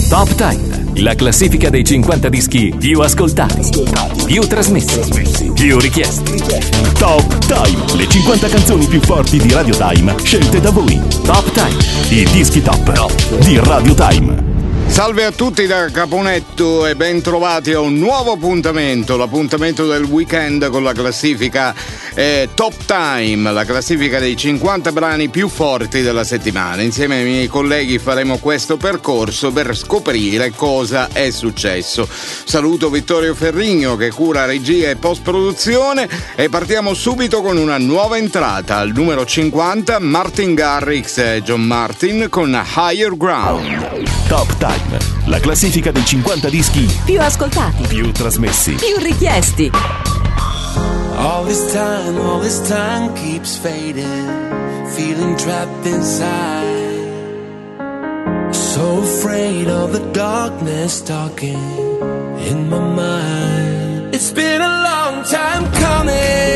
Top Time, la classifica dei 50 dischi più ascoltati, più trasmessi, più richiesti. Top Time, le 50 canzoni più forti di Radio Time, scelte da voi. Top Time, i dischi top di Radio Time. Salve a tutti da Caponetto e ben trovati a un nuovo appuntamento, l'appuntamento del weekend con la classifica Top Time, la classifica dei 50 brani più forti della settimana. Insieme ai miei colleghi faremo questo percorso per scoprire cosa è successo. Saluto Vittorio Ferrigno che cura regia e post-produzione e partiamo subito con una nuova entrata. Al numero 50 Martin Garrix e John Martin con Higher Ground. Top Time, la classifica dei 50 dischi più ascoltati, più trasmessi, più richiesti. All this time keeps fading, feeling trapped inside. So afraid of the darkness talking in my mind. It's been a long time coming,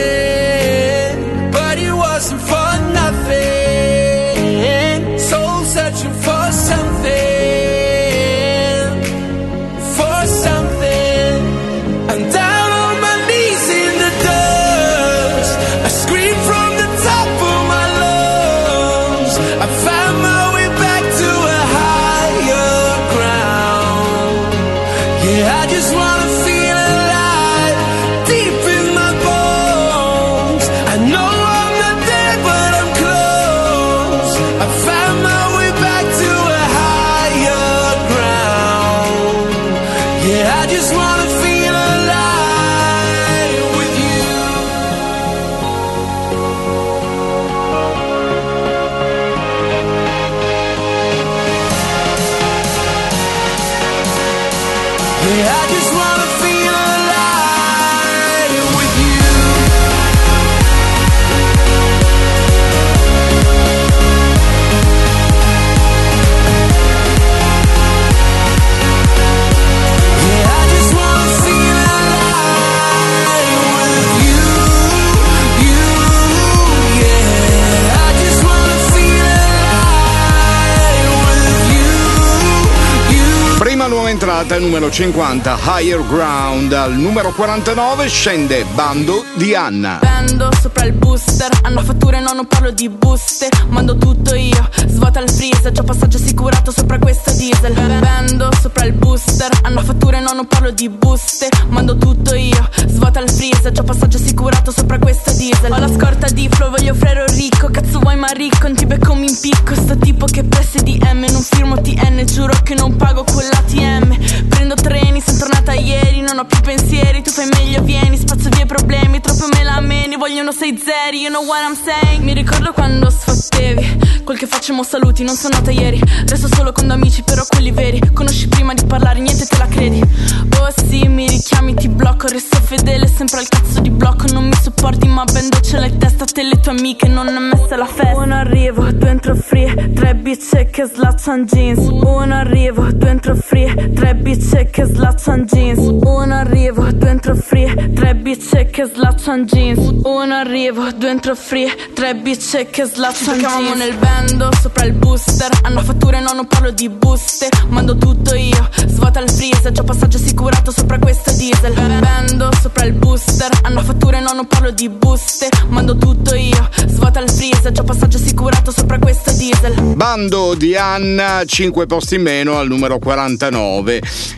but it wasn't for nothing. Soul searching for something. Entrata numero 50 Higher Ground. Al numero 49 scende Bando di Anna. Vendo sopra il booster, hanno fatture no, non parlo di buste. Mando tutto io, svuota il freezer, già passaggio assicurato sopra questa diesel. Vendo sopra il booster, hanno fatture no, non parlo di buste. Mando tutto io, svuota il freezer, già passaggio assicurato sopra questa diesel. Ho la scorta di flow, voglio frero ricco, cazzo vuoi ma ricco, non ti becco mi impicco. Sto tipo che presse DM, non firmo TN, giuro che non pago con l'ATM. Prendo treni, sono tornata ieri, non ho più pensieri, tu fai meglio vieni, spazzo via i problemi, troppo me la meni, vogliono 6 zeri, you know what I'm saying. Mi ricordo quando sfottevi, quel che facciamo saluti, non sono nata ieri, resto solo con due amici però quelli veri, conosci prima di parlare, niente te la credi. Oh sì, mi richiami, ti blocco, resto fedele sempre al cazzo di blocco, non mi sopporti ma ben dolce la testa, te le tue amiche non è messa la festa. Uno arrivo, due entro free, 3 bitch che slaccian jeans. Uno arrivo, due entro free, 3 bitch che slaccian jeans. Uno arrivo, due entro free, 3 bitch che slaccian jeans. Uno arrivo, due entro free, 3 bitch che slaccian jeans. Ci nel bando sopra il booster, hanno fatture no, non parlo di buste. Mando tutto io, svuota il freezer, già passaggio assicurato sopra questa diesel. Bando sopra il booster, hanno fatture no, non parlo di buste. Mando tutto io, svuota il freezer, già passaggio assicurato sopra questa diesel. Bando di Anna, 5 posti in meno al numero 49.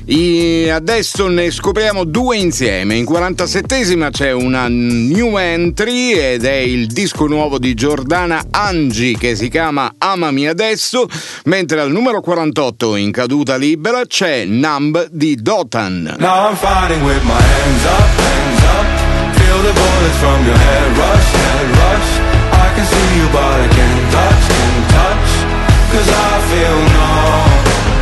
Adesso ne scopriamo due insieme. In 47esima c'è una new entry ed è il disco nuovo di Giordana Angi che si chiama Amami Adesso, mentre al numero 48 in caduta libera c'è Numb di Dotan. Now I'm fighting with my hands up, feel the bullets from your head rush, I can see you but I can't touch, cause I feel numb.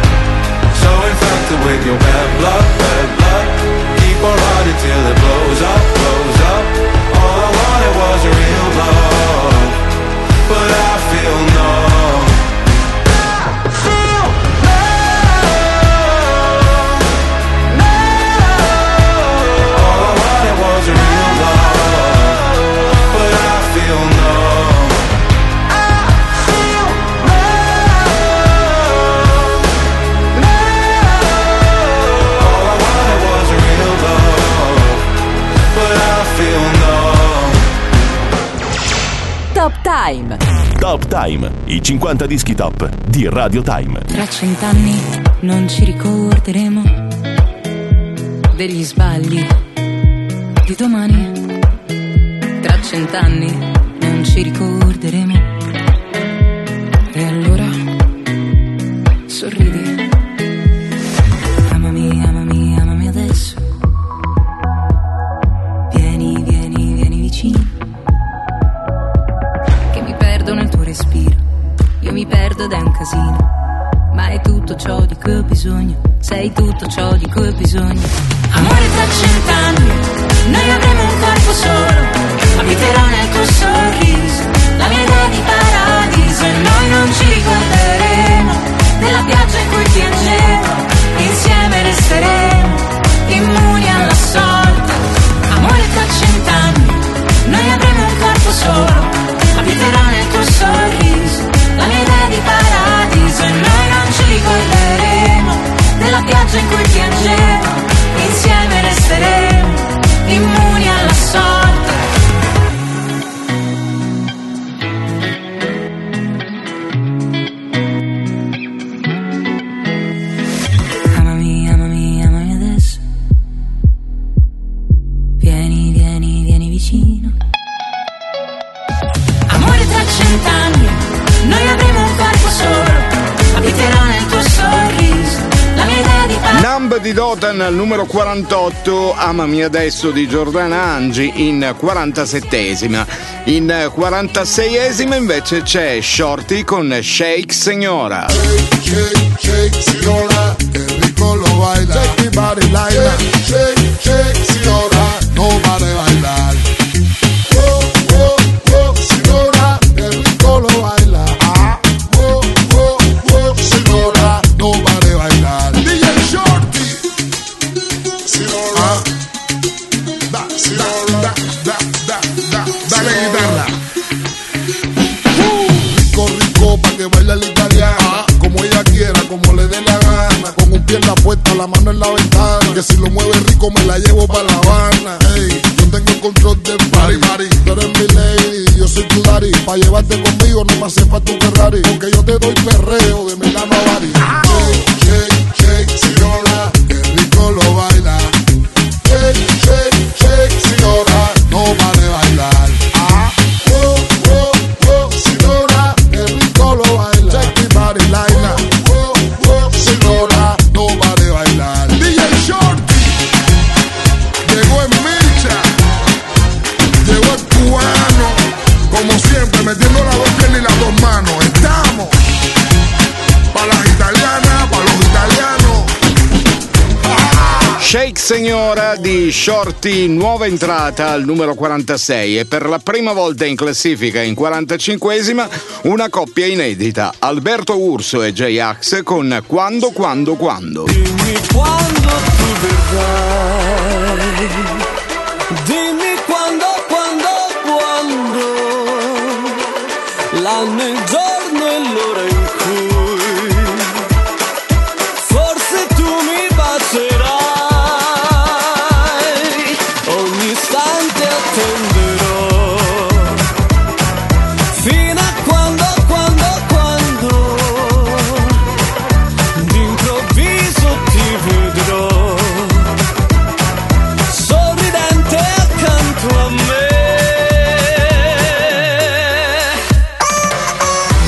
So infected with your bad blood, keep on riding till it blows up. All I wanted was real love, but I feel numb. All I wanted was real love, but I feel numb. Time. Top Time, i 50 dischi top di Radio Time. Tra 100 anni non ci ricorderemo degli sbagli di domani. Tra 100 anni non ci ricorderemo. E allora sorridi. Amami, amami, amami adesso. Vieni, vieni, vieni vicino. Che mi perdo nel tuo respiro. Io mi perdo ed è un casino. Ma è tutto ciò di cui ho bisogno. Sei tutto ciò di cui ho bisogno. Amore, tra 100 anni noi avremo un corpo solo. Abiterò nel tuo sorriso la mia idea di paradiso. E noi non ci ricorderemo della piaggia in cui piangevo. Insieme resteremo immuni alla sorte. Amore, tra 100 anni noi avremo un corpo solo. Abiterò nel tuo sorriso la mia idea di paradiso. E noi non ci ricorderemo della piaggia in cui piangevo. Insieme resteremo immuni alla sorte. Amami, amami, amami adesso. Vieni, vieni, vieni vicino. Amore, tra 100 anni noi avremo un corpo solo. Abiterò nel tuo sorriso la mia idea di pace. Numb di Dotan al numero 48, Amami adesso di Giordana Angi in 47esima. In 46esima invece c'è Shorty con Shake Signora. Shake, shake, signora, che rico lo baila. Shake mi body laila. Shake, shake, signora, no pare bailar. Oh, oh, oh, signora, che rico lo baila. Ah, oh, oh, oh, signora, no pare bailar. DJ Shorty, signora, da, signora, dale guitarra. Rico, rico, pa' que baile la italiana. Como ella quiera, como le dé la gana. Con un pie en la puerta, la mano en la ventana. Que si lo mueve rico me la llevo pa' La Habana. Ey, yo tengo el control del party. Tú eres mi lady, yo soy tu daddy. Pa' llevarte conmigo no me hace falta un Ferrari. Porque yo te doy perreo de Milano a Bari. Shake, shake, shake, signora, que rico lo baila. Shake, shake, shake, signora, no pare bailar. Ah, oh, oh, oh, signora, que rico lo baila. Shake mi body laila. Oh, oh, signora, no pare bailar. DJ Shorty llegó en Micha, llegó el cubano, como siempre metiendo las dos piernas y las dos manos. Estamos para las italianas, para los italianos. Shake Signora di Shorty, nuova entrata al numero 46 e per la prima volta in classifica in 45esima una coppia inedita, Alberto Urso e J-Ax con Quando, Quando, Quando. Dimmi quando tu verrai. Dimmi quando, quando, quando. L'anno, il giorno e l'ora in cui forse tu mi bacerai. Ogni istante attenderò fino a quando, quando, quando d'improvviso ti vedrò sorridente accanto a me.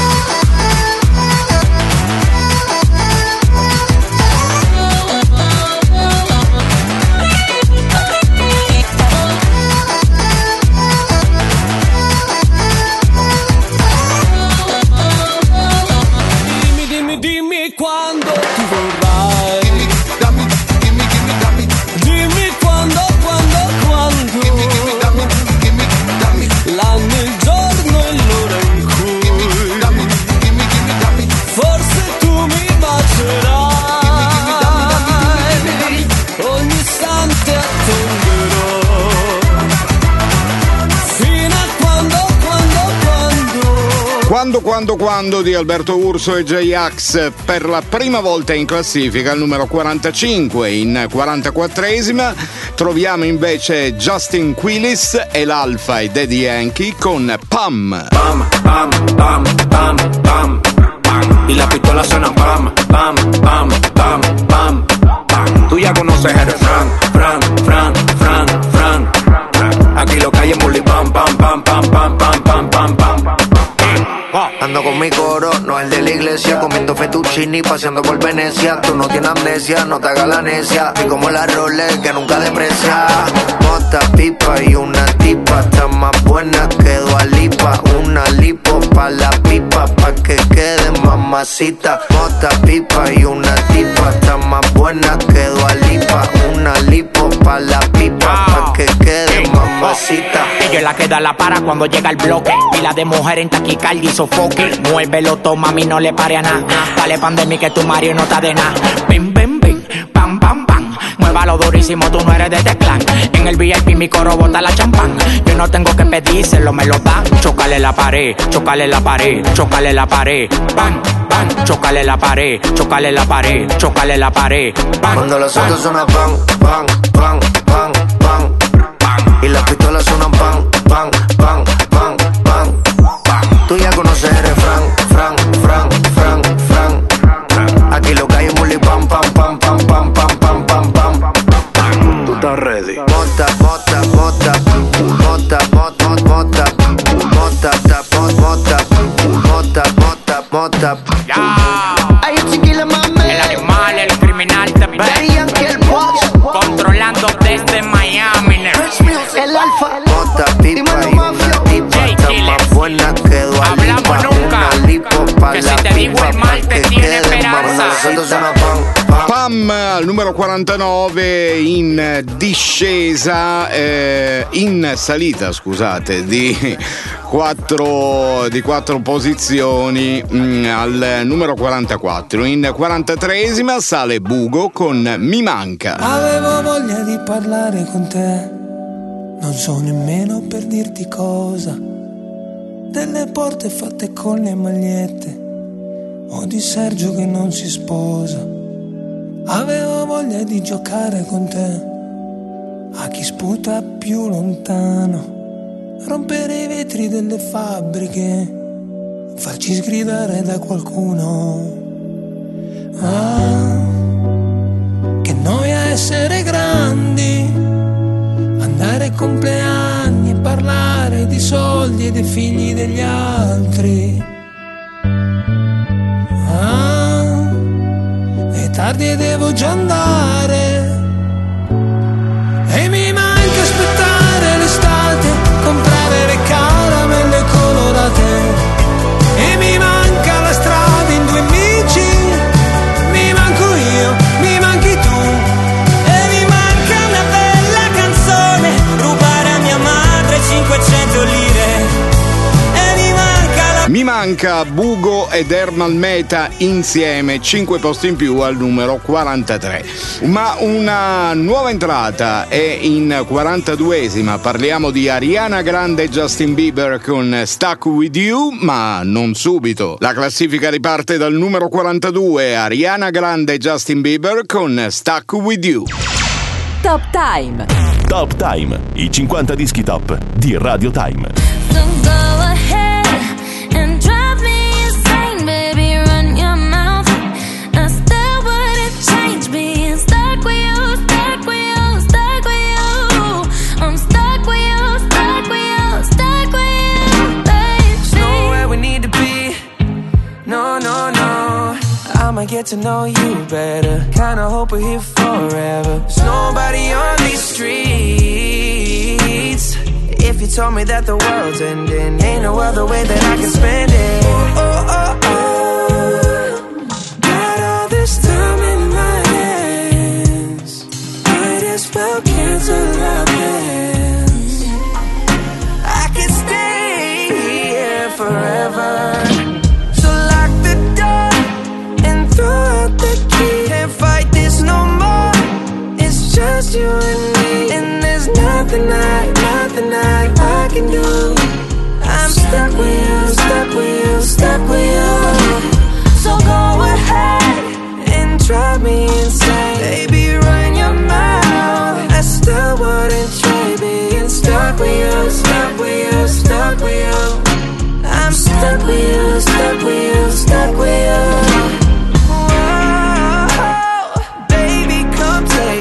Quando di Alberto Urso e J-Ax per la prima volta in classifica al numero 45. In 44esima troviamo invece Justin Quiles e l'Alfa e Daddy Yankee con Pam. Pam, pam, pam, pam, pam, pam. Y la pistola suena pam, pam, pam, pam, pam, pam. Tú ya conoces el refrán, fran, fran, fran, fran. Aquí lo que hay es bully pam, pam, pam, pam, pam, pam, pam, pam, pam. Ando con mi coro, no el de la iglesia, comiendo fettuccini, paseando por Venecia. Tú no tienes amnesia, no te hagas la necia. Y como la Rolex que nunca deprecia. Mota, pipa y una tipa, está más buena que Dua Lipa. Una lipo pa' la pipa, pa' que quede mamacita. Mota, pipa y una tipa, está más buena que Dua Lipa. Una lipo pa' la pipa, pa' que quede mamacita. Ella es la que da la para cuando llega el bloque. Pila de mujer en taquicardia y sofoque. Muévelo, toma, mami, no le pare a nada. Dale pandemia que tu Mario no está de nada. Bim, bim, bim, pam, pam, pam. Muévalo durísimo, tú no eres de este clan. En el VIP mi coro bota la champán. Yo no tengo que pedírselo, me lo da. Chócale la pared, chócale la pared, chócale la pared. Bam, bam, chócale la pared, chócale la pared, chócale la pared. Bam, cuando los autos suenan pan, pan, pan, pan, pan, pan. Y las pistolas suenan pan, pan, pan, pan, pan. Tú ya conoces el refrán, fran, fran, fran, fran. Aquí lo que hay es bully pam, pam, pam, pam, pam, pam, pam, pam, pam. Tú estás ready. Mota, mota, mota, mota, mota, mota, mota, mota, mota, mota, mota. Ay, chiquila, mami. El animal, el criminal también. Controlando desde Miami. El alfa, mota, pipa y una tipa, está más buena que Dua Lipa. Hablamos nunca, que si te digo el mal te tiene esperanza. Pam al numero 49 in discesa, in salita, scusate, di 4 posizioni al numero 44. In 43esima sale Bugo con Mi manca. Avevo voglia di parlare con te, non so nemmeno per dirti cosa. Delle porte fatte con le magliette, o di Sergio che non si sposa. Avevo voglia di giocare con te, a chi sputa più lontano, rompere i vetri delle fabbriche, farci sgridare da qualcuno. Ah, che noia essere grandi, andare ai compleanni e parlare di soldi e dei figli degli altri. Ah, è tardi e devo già andare, e mi manca aspettare l'estate, comprare le caramelle colorate, e mi manca la strada in due amici, mi manco io, mi manchi tu, e mi manca una bella canzone, rubare a mia madre 500 lire. Mi manca Bugo ed Ermal Meta insieme, 5 posti in più al numero 43. Ma una nuova entrata è in 42esima, parliamo di Ariana Grande e Justin Bieber con Stuck With You, ma non subito. La classifica riparte dal numero 42, Ariana Grande e Justin Bieber con Stuck With You. Top Time. Top Time, i 50 dischi top di Radio Time. I'ma get to know you better. Kinda hope we're here forever. There's nobody on these streets. If you told me that the world's ending, ain't no other way that I can spend it. Oh, oh, oh, oh. Got all this time in my hands, might as well cancel our plans. I could stay here forever. Just you and me, and there's nothing I can do. I'm stuck with you, stuck with you, stuck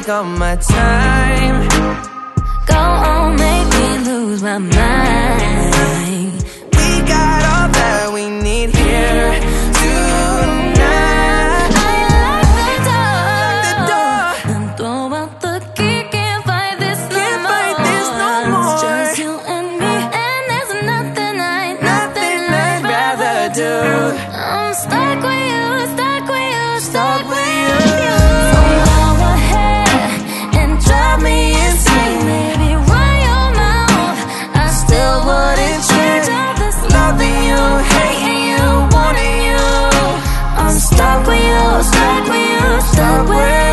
take all my time. Go on, make me lose my mind. We got all that we need here tonight. I lock the door and throw out the key. Can't fight this no more. It's just you and me, and there's nothing I'd rather do. I'm stuck with you, stuck with you, stuck with you. So go ahead and drive me insane, baby. Run your mouth, I still wouldn't change all this loving you, hating you, wanting you. I'm stuck with you, stuck with you, stuck with you.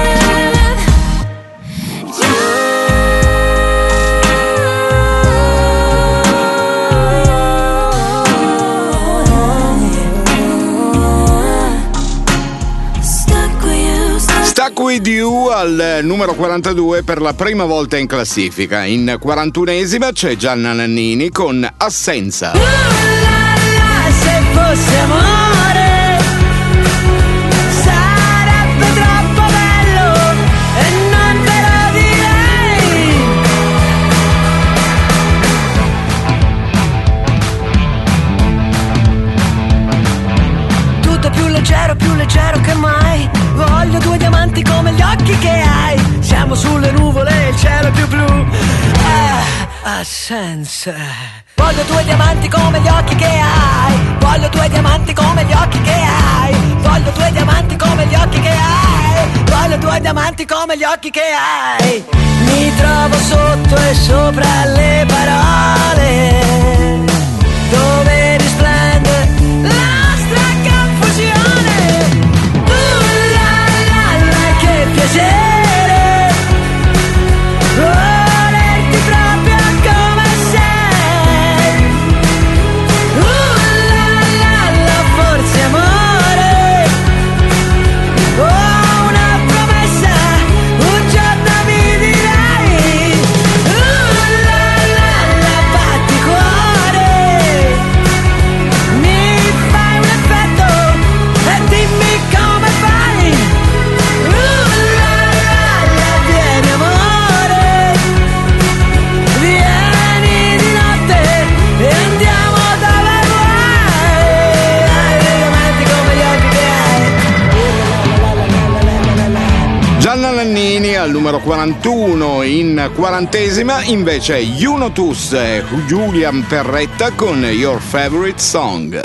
Stuck with you al numero 42 per la prima volta in classifica. In 41esima c'è Gianna Nannini con Assenza. Se fosse amore sarebbe troppo bello e non te lo direi. Tutto più leggero che mai. Voglio due diamanti come gli occhi che hai. Siamo sulle nuvole, il cielo è più blu. Assenza. Voglio due diamanti come gli occhi che hai. Voglio due diamanti come gli occhi che hai. Voglio due diamanti come gli occhi che hai. Voglio due diamanti come gli occhi che hai. Mi trovo sotto e sopra le parole, dove risplende la nostra confusione. Che piacere volerti proprio come sei. Forse amore, ho una promessa, un giorno mi dirai. Batti cuore, mi fai un effetto e dimmi come fai. Vieni amore, vieni di notte e andiamo dove vuoi. Hai dei diamanti come gli occhi che hai. Gianna Nannini al numero 41. In 40esima invece Junotus e Julian Perretta con Your Favorite Song.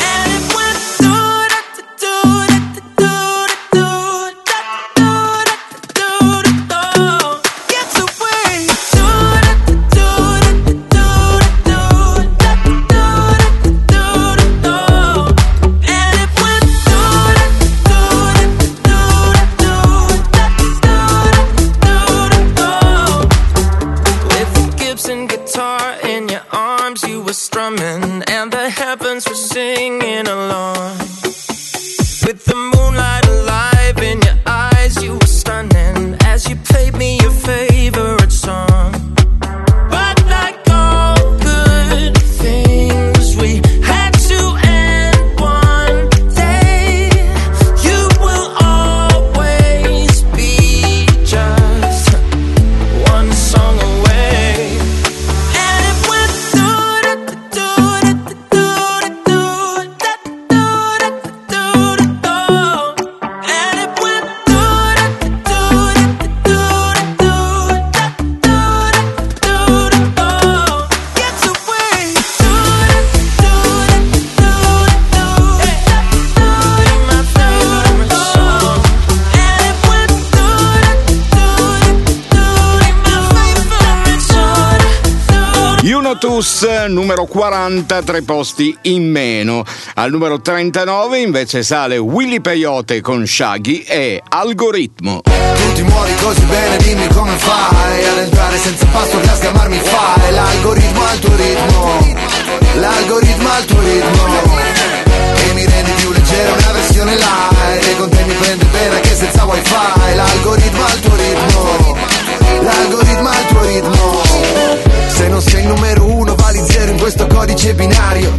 Numero 40, 3 posti in meno. Al numero 39 invece sale Willy Peyote con Shaggy e Algoritmo. Tu ti muovi così bene, dimmi come fai ad entrare senza password a schiamarmi fai. L'algoritmo al tuo ritmo, l'algoritmo al tuo ritmo, e mi rendi più leggero, una versione light, e con te mi prende bene che senza wifi. L'algoritmo al tuo ritmo, l'algoritmo al tuo ritmo. Se non sei il numero uno vali zero in questo codice binario.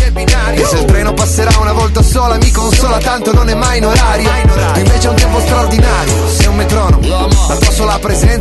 E se il treno passerà una volta sola mi consola, tanto non è mai in orario. Tu invece è un tempo straordinario, sei un metronomo, la tua sola presenza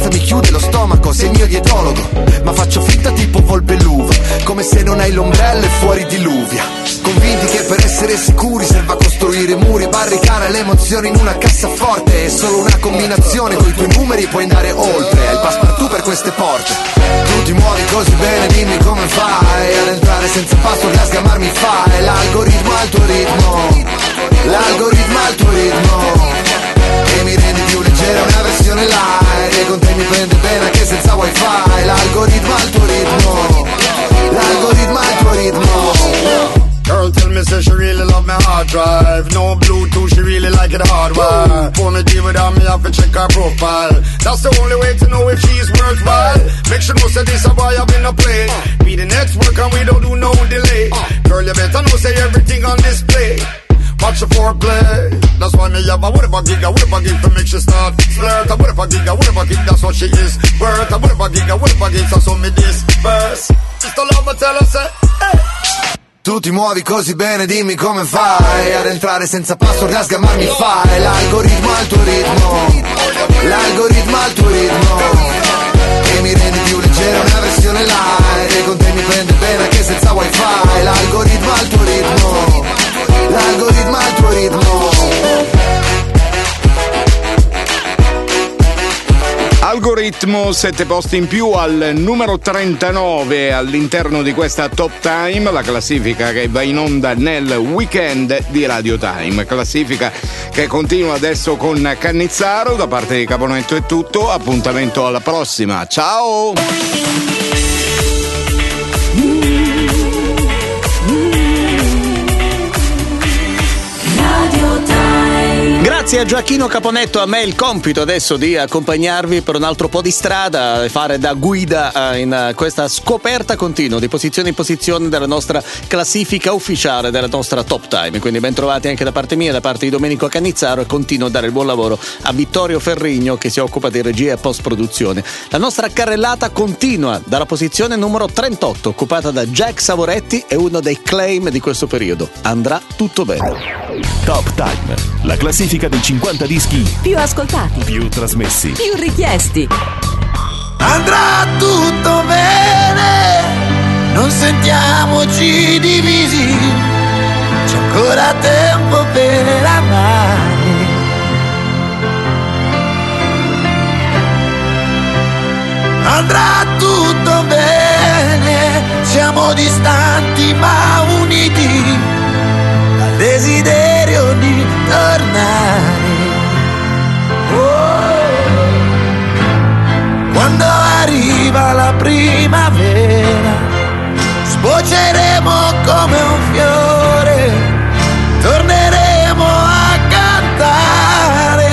sei il mio dietologo, ma faccio finta tipo volpe l'uva, come se non hai l'ombrello e fuori diluvia. Convinti che per essere sicuri serva costruire muri, barricare le emozioni in una cassaforte. È solo una combinazione, coi tuoi numeri puoi andare oltre. Hai il passepartout per queste porte. Tu ti muovi così bene, dimmi come fai ad entrare senza password e a sgamarmi fai. L'algoritmo al tuo ritmo, l'algoritmo al tuo ritmo, e mi rendi più leggera, una versione light, e con te mi prende bene anche senza wifi. L'algoritmo al tuo ritmo, l'algoritmo al tuo ritmo. Girl tell me say she really love my hard drive. No Bluetooth, she really like it hardwired. For me deal with her, me have to check her profile. That's the only way to know if she's worthwhile. Make sure no say this a boy I've been a play. Be the next work and we don't do no delay. Girl you better know say everything on display. Watch the foreplay. That's why me have a whatever gig to make she start flirt. A whatever gig, that's what she is worth. A whatever gig, so me this verse. Just the love tell her say, hey. Tu ti muovi così bene, dimmi come fai ad entrare senza password e a sgamarmi fai. L'algoritmo al tuo ritmo, l'algoritmo al tuo ritmo, e mi rendi più leggera, una versione light, e con te mi prende bene anche senza wifi. L'algoritmo al tuo ritmo, l'algoritmo al tuo ritmo. Algoritmo, 7 posti in più al numero 39 all'interno di questa Top Time, la classifica che va in onda nel weekend di Radio Time. Classifica che continua adesso con Cannizzaro. Da parte di Caponetto è tutto, appuntamento alla prossima, ciao! Grazie a Gioacchino Caponetto, a me il compito adesso di accompagnarvi per un altro po' di strada e fare da guida in questa scoperta continua di posizione in posizione della nostra classifica ufficiale, della nostra Top Time. Quindi ben trovati anche da parte mia, da parte di Domenico Cannizzaro, e continuo a dare il buon lavoro a Vittorio Ferrigno che si occupa di regia e post produzione. La nostra carrellata continua dalla posizione numero 38, occupata da Jack Savoretti, e uno dei claim di questo periodo, Andrà tutto bene. Top Time, la classifica dei 50 dischi più ascoltati, più trasmessi, più richiesti. Andrà tutto bene, non sentiamoci divisi, c'è ancora tempo per amare. Andrà tutto bene, siamo distanti ma uniti dal desiderio di tornare. Quando arriva la primavera, sbocceremo come un fiore, torneremo a cantare.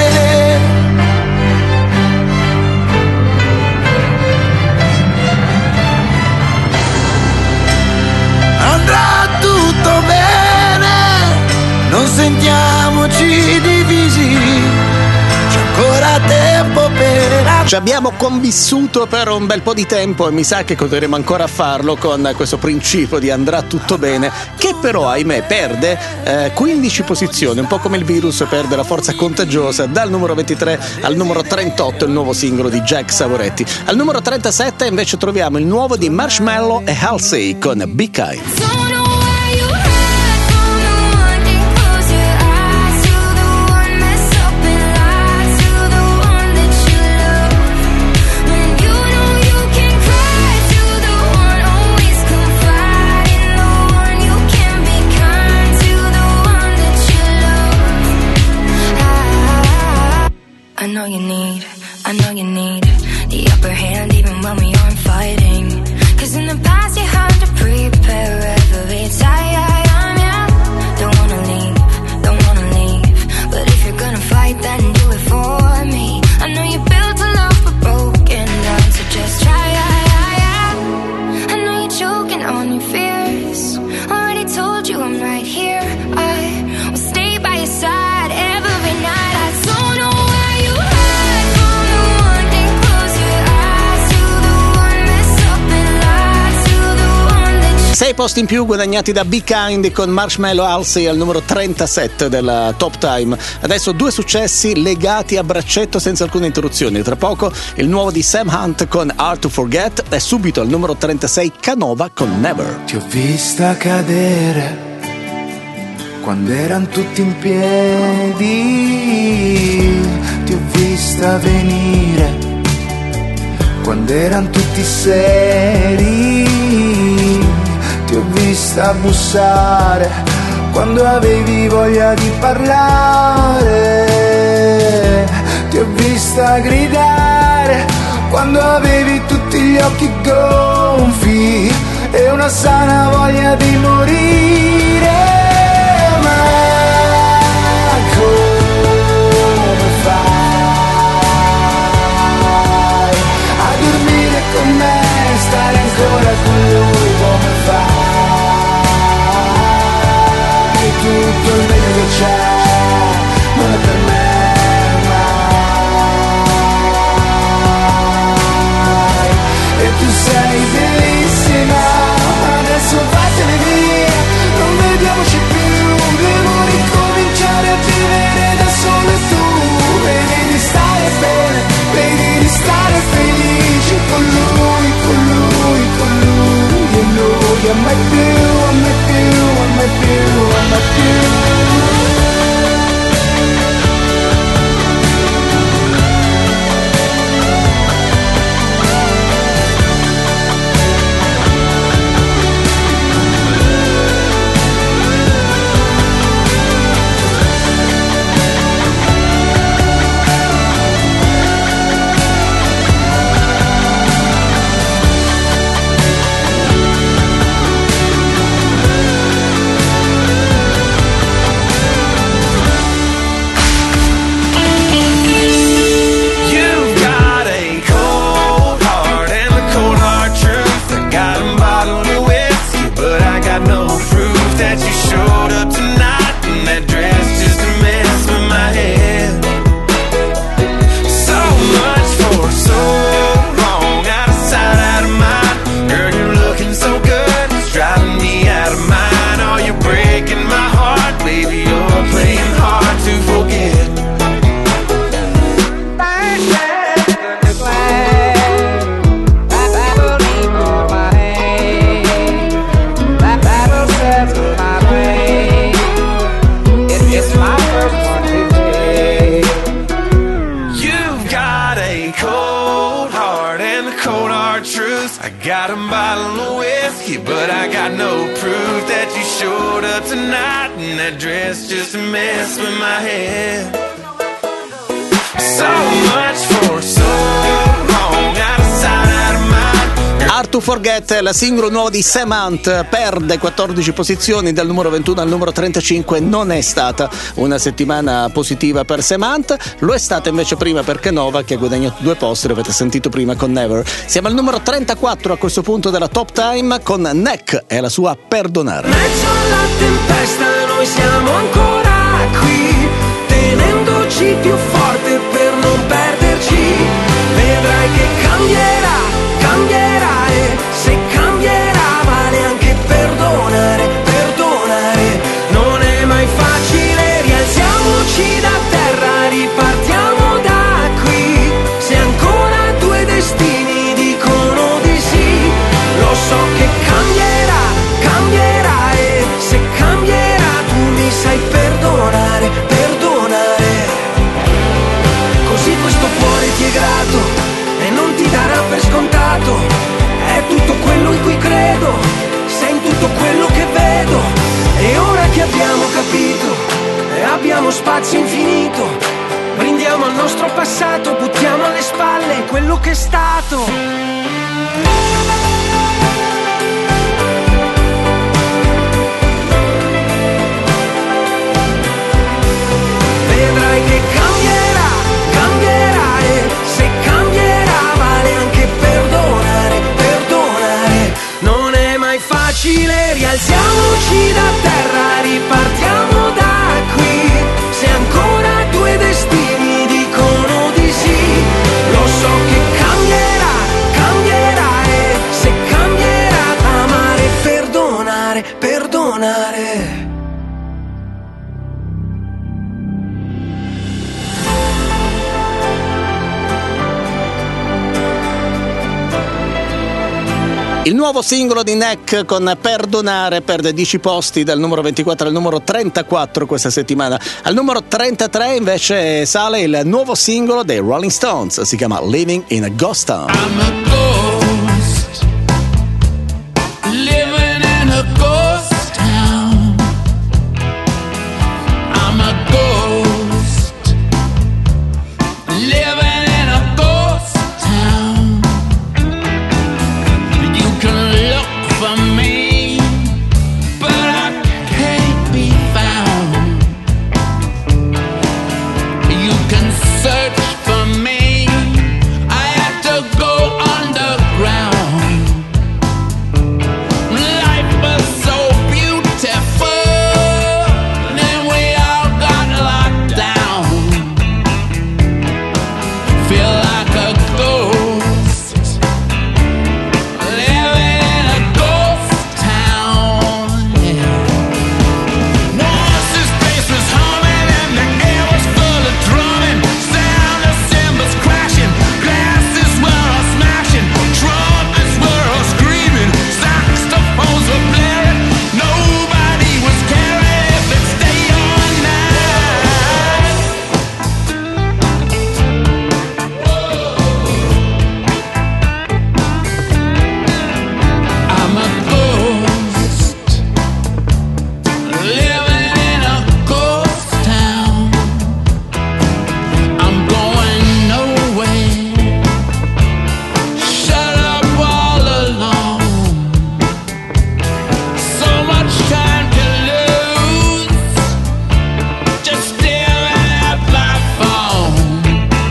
Andrà tutto bene, non sentiamoci divisi, c'è ancora tempo per... Ci abbiamo convissuto per un bel po' di tempo e mi sa che continueremo ancora a farlo con questo principio di Andrà tutto bene, che però ahimè perde 15 posizioni, un po' come il virus perde la forza contagiosa. Dal numero 23 al numero 38 il nuovo singolo di Jack Savoretti. Al numero 37 invece troviamo il nuovo di Marshmello e Halsey con Be Kind. I know you need the upper hand even when we aren't fighting. Cause in the past you had to prepare every time, yeah. Don't wanna leave, but if you're gonna fight then do it for me. I know you built a love but broken down, so just try, I know you're choking on your fears, already told you I'm right here, I will stay by your side every night. I don't know where you hide from the one thing, close your eyes to the one mess up and lie to the one that 6 posti in più guadagnati da Be Kind con Marshmallow Halsey al numero 37 della Top Time. Adesso 2 successi legati a braccetto senza alcune interruzioni. Tra poco il nuovo di Sam Hunt con Hard to Forget e subito al numero 36 Canova con Never. Ti ho vista cadere quando eran tutti in piedi, ti ho vista venire quando eran tutti seri, ti ho vista bussare quando avevi voglia di parlare, ti ho vista gridare quando avevi tutti gli occhi gonfi e una sana voglia di morire. Stare ancora con lui, come fai? Tutto il meglio che c'è non è per me mai. E tu sei bellissima, adesso vattene via, non vediamoci più, devo ricominciare a vivere da solo e tu vedi di stare bene, vedi di stare felice con lui. I'm with you, I'm with you, I'm with you, I'm with you. Forget, la singolo nuovo di Sam Hunt, perde 14 posizioni dal numero 21 al numero 35. Non è stata una settimana positiva per Sam Hunt, lo è stata invece prima per Canova, che ha guadagnato 2 posti, l'avete sentito prima con Never. Siamo al numero 34 a questo punto della Top Time con Neck e la sua Perdonare. Mezzo alla tempesta noi siamo ancora qui, tenendoci più forte per non perderci. Vedrai che cambierà, cambierà. Se cambierà vale anche perdonare, perdonare. Non è mai facile, rialziamoci da terra, ripartiamo da qui. Se ancora 2 destini dicono di sì, lo so che cambierà, cambierà. E se cambierà tu mi sai perdonare, perdonare. Così questo cuore ti è grato e non ti darà per scontato. È tutto quello in cui credo, sei in tutto quello che vedo. E ora che abbiamo capito e abbiamo spazio infinito, brindiamo al nostro passato, buttiamo alle spalle quello che è stato. Vedrai che cambierà, cambierà. E se cambierà vale anche perdonare, perdonare. Non è mai facile, rialziamoci da terra, ripartiamo da qui. Se ancora 2 destini dicono di sì, lo so che cambierà, cambierà. E Il nuovo singolo di Neck con Perdonare perde 10 posti dal numero 24 al numero 34 questa settimana. Al numero 33 invece sale il nuovo singolo dei Rolling Stones, si chiama Living in a Ghost Town. I'm a ghost, living in a ghost town. I'm a ghost, living in a ghost town. You can look for me, but I can't be found. You can search for me, I have to go underground. Life was so beautiful, then we all got locked down. Feel like a ghost, living in a ghost town. Once this place was humming and the air was full of drumming, sound of cymbals crashing, glasses were all smashing, trumpets were all screaming, saxophones were blaring, nobody was caring if it stayed all night. I'm a ghost, living in a ghost town. I'm going nowhere, shut up all alone. So much time to lose, just staring at my phone.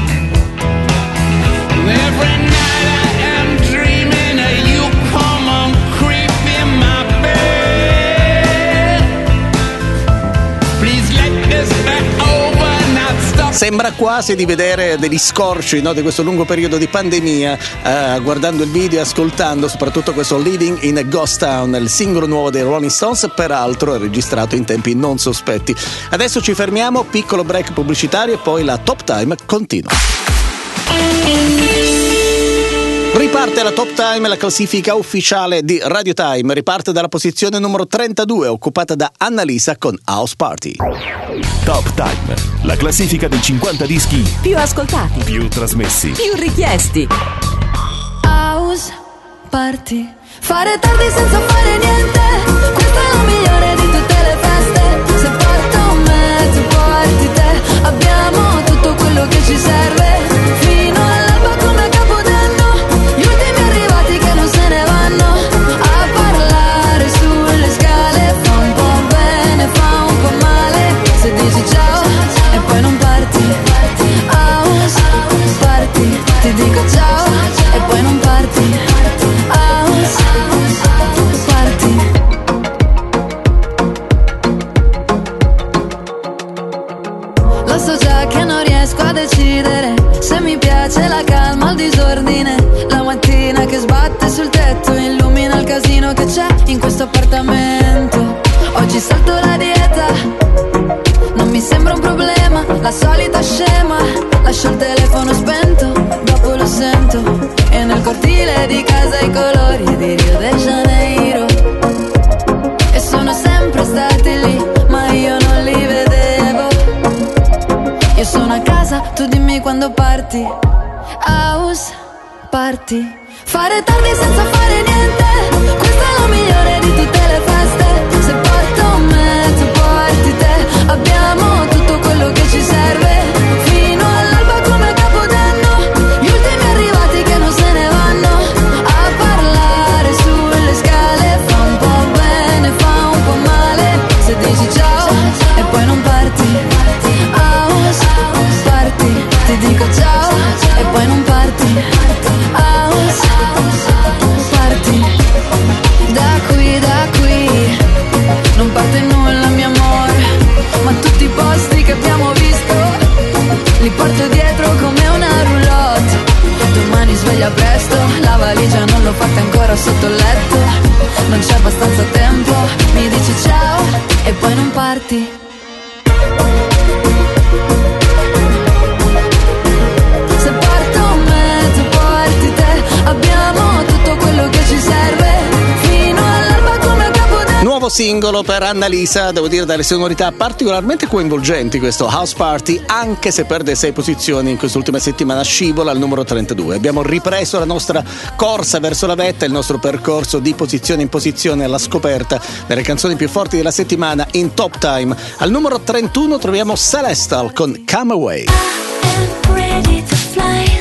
Every night I am dreaming of you, come on, creep in my bed. Please let this back over, not stop. Sembra quasi di vedere degli scorci, no, di questo lungo periodo di pandemia, guardando il video e ascoltando soprattutto questo Living in a Ghost Town, il singolo nuovo dei Rolling Stones, peraltro registrato in tempi non sospetti. Adesso ci fermiamo, piccolo break pubblicitario e poi la Top Time continua. Riparte la Top Time, la classifica ufficiale di Radio Time. Riparte dalla posizione numero 32, occupata da Annalisa con House Party. Top Time, la classifica dei 50 dischi Più ascoltati, più trasmessi. più richiesti. House Party. Fare tardi senza fare niente, questa è la migliore di tutte le feste. Se porto me, tu porti te, abbiamo tutto quello che ci serve. Fino all'alba come a Capodanno, gli ultimi arrivati che non se ne vanno a parlare sulle scale. Fa un po' bene, fa un po' male, se dici ciao e poi non parti. House Party, ti dico ciao e poi non parti. House Party. Lo so già che non riesco a decidere se mi piace la calma o il disordine. La mattina che sbatte sul tetto illumina il casino che c'è in questo appartamento. Oggi salto la dieta, non mi sembra un problema. La solita scema, lascio il telefono spento, dopo lo sento. E nel cortile di casa i colori di Rio de Janeiro. E sono sempre stati lì, ma io non li vedevo. Io sono a casa, tu dimmi quando parti. House Party. Fare tardi senza fare niente, questa è la migliore di tutte le feste. Se porto me, tu porti te, abbiamo tutto quello che ci serve. Fino all'alba come a Capodanno, gli ultimi arrivati che non se ne vanno a parlare sulle scale. Fa un po' bene, fa un po' male, se dici ciao e poi non parti. House Party, ti dico ciao e poi non parti. House Party. Da qui non parte nulla mio amore, ma tutti i posti che abbiamo visto li porto dietro come una roulotte. Domani sveglia presto, la valigia non l'ho fatta ancora sotto il letto. Non c'è abbastanza tempo, mi dici ciao e poi non parti. Se porto me, tu porti te, abbiamo tutto quello che ci serve. singolo per Annalisa, devo dire dalle sonorità particolarmente coinvolgenti questo House Party, anche se perde 6 posizioni in quest'ultima settimana, scivola al numero 32. Abbiamo ripreso la nostra corsa verso la vetta, il nostro percorso di posizione in posizione alla scoperta delle canzoni più forti della settimana in Top Time. Al numero 31 troviamo Celestial con Come Away. Ready to fly.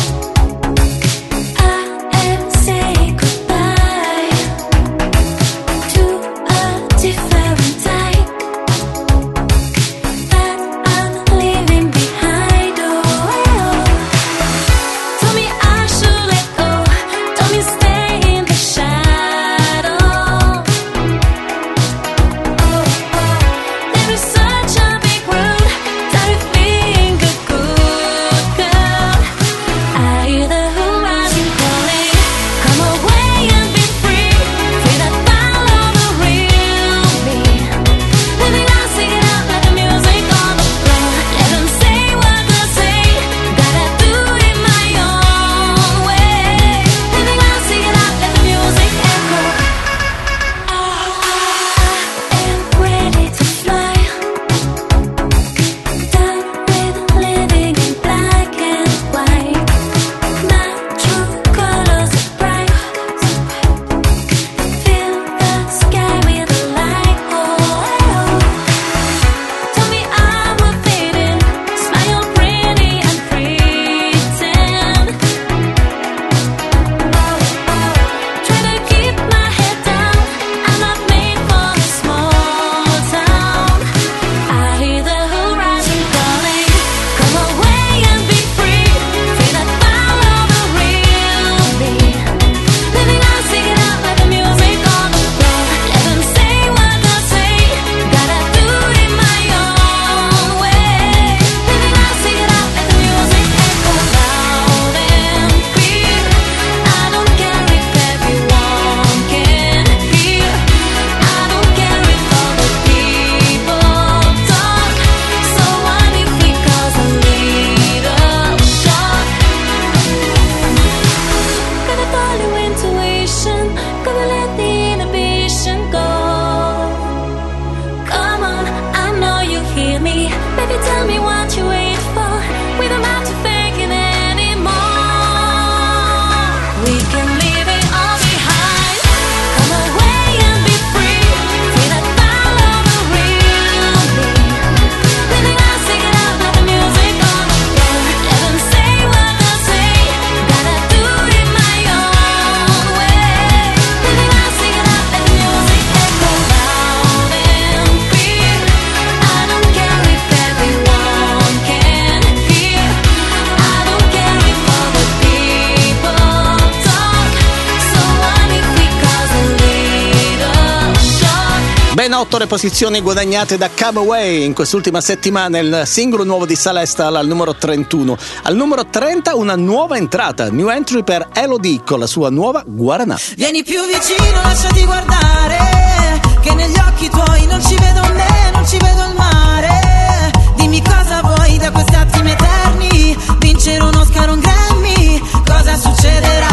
Ben 8 le posizioni guadagnate da Come Away in quest'ultima settimana, il singolo nuovo di Celestial al numero 31. Al numero 30 una nuova entrata, new entry per Elodie con la sua nuova Guaranà. Vieni più vicino, lasciati guardare, che negli occhi tuoi non ci vedo me, non ci vedo il mare. Dimmi cosa vuoi da questi attimi eterni, vincere un Oscar, un Grammy, cosa succederà?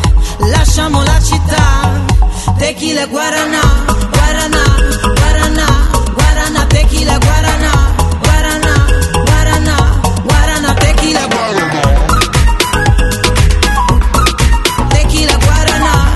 Lasciamo la città, tequila Guaranà, Guaranà, Guaranà, Guaranà, tequila Guaranà, Guaranà, Guaranà, Guaranà, tequila Guaranà, tequila Guaranà,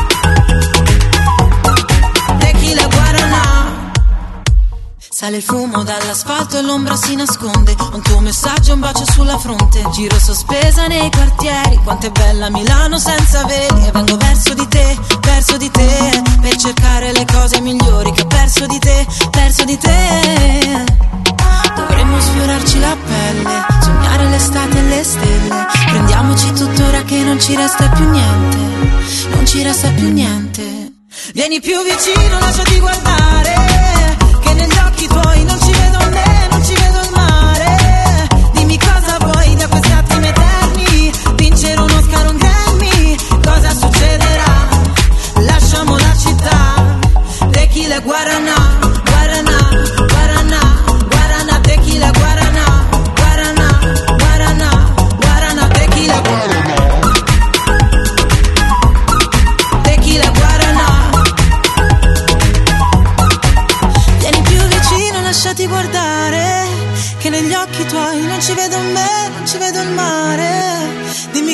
tequila Guaranà. Sale il fumo dall'asfalto e l'ombra si nasconde, un tuo messaggio, un bacio sulla fronte, giro sospesa nei quartieri, quanto è bella Milano senza veli, e vengo verso di te, per cercare le cose migliori che ho perso di te, perso di te. Dovremmo sfiorarci la pelle, sognare l'estate e le stelle, prendiamoci tutto ora che non ci resta più niente, non ci resta più niente. Vieni più vicino, lasciati guardare, che negli occhi tuoi non ci vedo me, non ci vedo il mare. Dimmi cosa vuoi da questi attimi eterni, vincere un Oscar, un Grammy, cosa succederà? Lasciamo la città, tequila Guaranà, Guaranà, Guaranà, Guaranà, tequila Guaranà, Guaranà, Guaranà, Guaranà, tequila Guaranà, tequila Guaranà,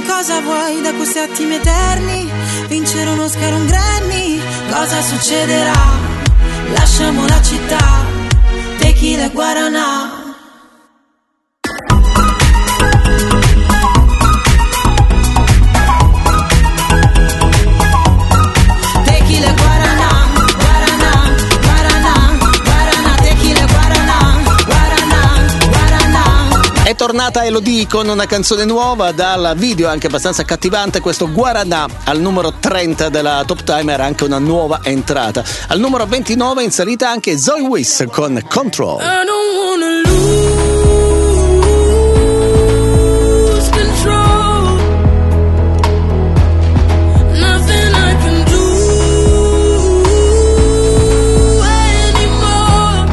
cosa vuoi da questi attimi eterni? Vincere un Oscar, un Grammy? Cosa succederà? Lasciamo la città, tequila e guaranà. Tequila e guaranà, guaranà, guaranà, guaranà, tequila e guaranà, guaranà, guaranà. È tornata Elodie con una canzone nuova dal video anche abbastanza accattivante. Questo Guaranà al numero 30 della Top Time era anche una nuova entrata. Al numero 29 in salita anche Zoe Wiss con Control. I don't wanna lose control. Nothing I can do anymore.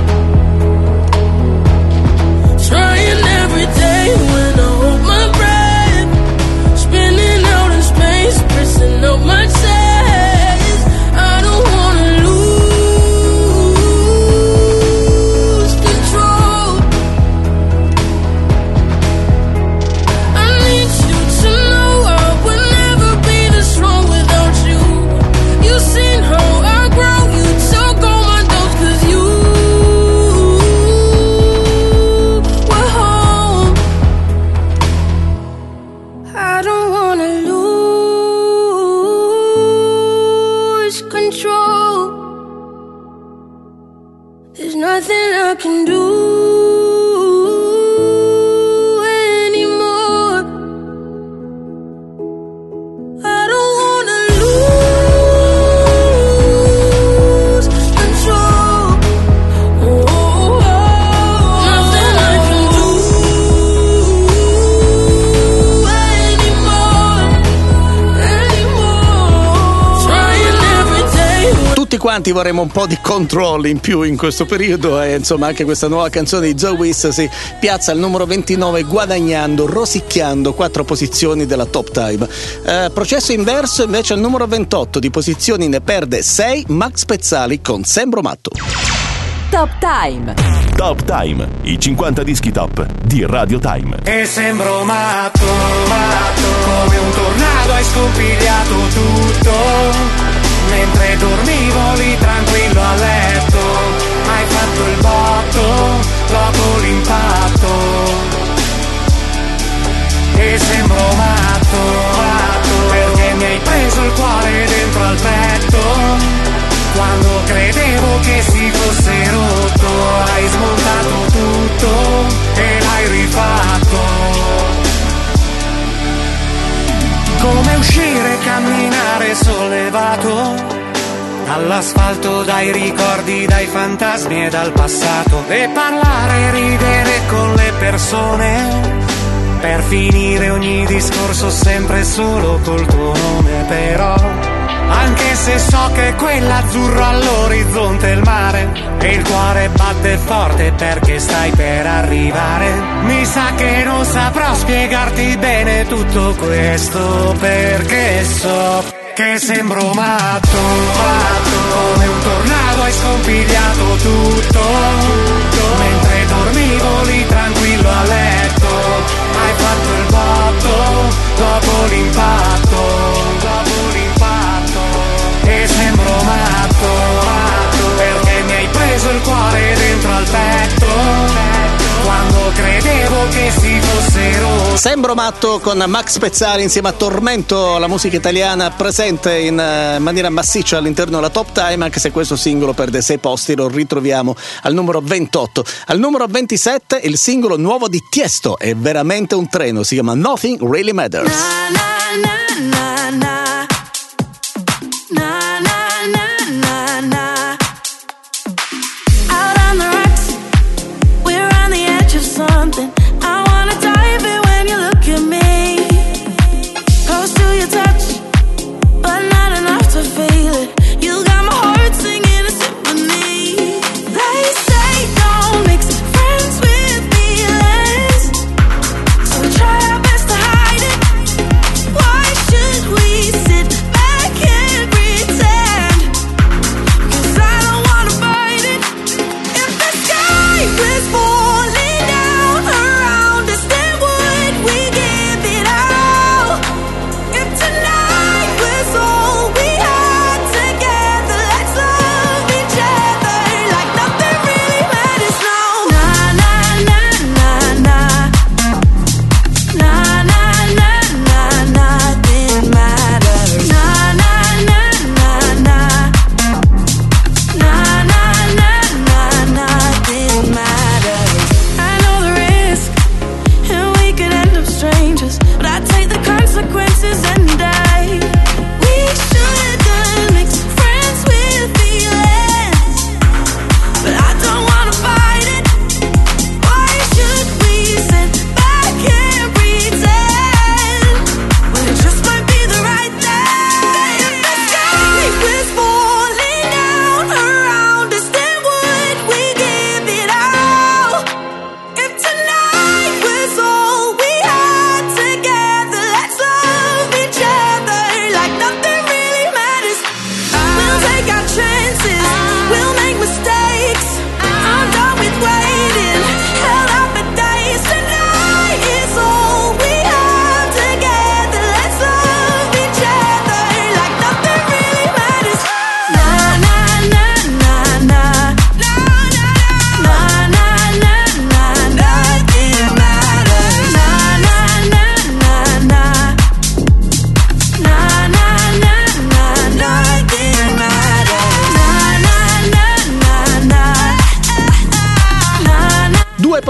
Trying every day when I hold my breath. Spinning out in space, pressing out my chest. I don't wanna lose control. I need you to know I would never be this strong without you. You've seen how I grow, you took all my doubts 'cause you were home. I don't wanna lose control. There's nothing I can do anymore. I don't wanna lose control. Nothing I can do anymore. Trying every day. Tutti quanti vorremmo un po' di controllo in più in questo periodo e insomma anche questa nuova canzone di Zoe Wiss si piazza al numero 29 guadagnando, rosicchiando 4 posizioni della Top Time. Processo inverso invece al numero 28 di posizioni ne perde 6 Max Pezzali con Sembro matto. Top Time. Top Time, i 50 dischi top di Radio Time. E sembro matto, matto, come un tornado hai scompigliato tutto. Mentre dormivo lì tranquillo a letto, hai fatto il botto, dopo l'impatto. E sembro matto, matto, perché mi hai preso il cuore dentro al petto. Quando credevo che si fosse rotto, hai smontato tutto e l'hai rifatto. Come uscire e camminare sollevato dall'asfalto, dai ricordi, dai fantasmi e dal passato, e parlare e ridere con le persone, per finire ogni discorso sempre solo col tuo nome. Però anche se so che quell'azzurro all'orizzonte è il mare e il cuore batte forte perché stai per arrivare, mi sa che non saprò spiegarti bene tutto questo, perché so che sembro matto, matto, come un tornado hai scompigliato tutto. Mentre dormivo lì tranquillo a letto, hai fatto il botto, dopo l'impatto, dopo l'impatto. E sembro matto, matto, perché mi hai preso il cuore dentro al petto, quando credevo che si fosse rotto. Sembro matto con Max Pezzali insieme a Tormento, la musica italiana presente in maniera massiccia all'interno della Top Time, anche se questo singolo perde 6 posti, lo ritroviamo al numero 28. Al numero 27 il singolo nuovo di Tiesto, è veramente un treno, si chiama Nothing Really Matters. Something I wanna dive in when you look at me. Close to your touch, but not enough to feel it. You got my heart singing a symphony. They say don't mix friends with feelings, so we try our best to hide it.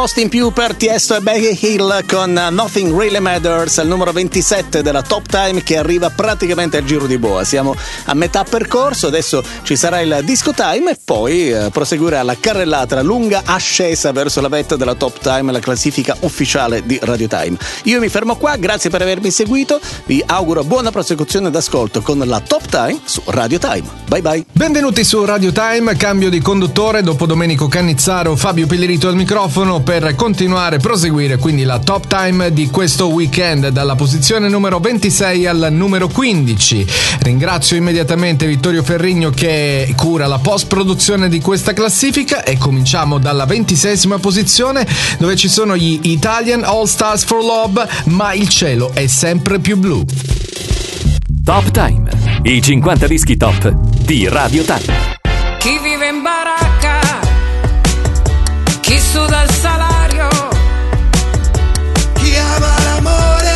posti in più per Tiesto e Becky Hill con Nothing Really Matters, al numero 27 della Top Time, che arriva praticamente al giro di boa. Siamo a metà percorso, adesso ci sarà il disco time e poi proseguirà la carrellata, la lunga ascesa verso la vetta della Top Time, la classifica ufficiale di Radio Time. Io mi fermo qua, grazie per avermi seguito, vi auguro buona prosecuzione d'ascolto con la Top Time su Radio Time. Bye bye. Benvenuti su Radio Time, cambio di conduttore dopo Domenico Cannizzaro, Fabio Pillerito al microfono per continuare, proseguire quindi la Top Time di questo weekend dalla posizione numero 26 al numero 15. Ringrazio immediatamente Vittorio Ferrigno che cura la post-produzione di questa classifica e cominciamo dalla 26esima posizione, dove ci sono gli Italian All Stars for Love, ma il cielo è sempre più blu. Top Time, i 50 dischi top di Radio Time. Chi vive in baracca, chi suda il salario, Chi ama l'amore,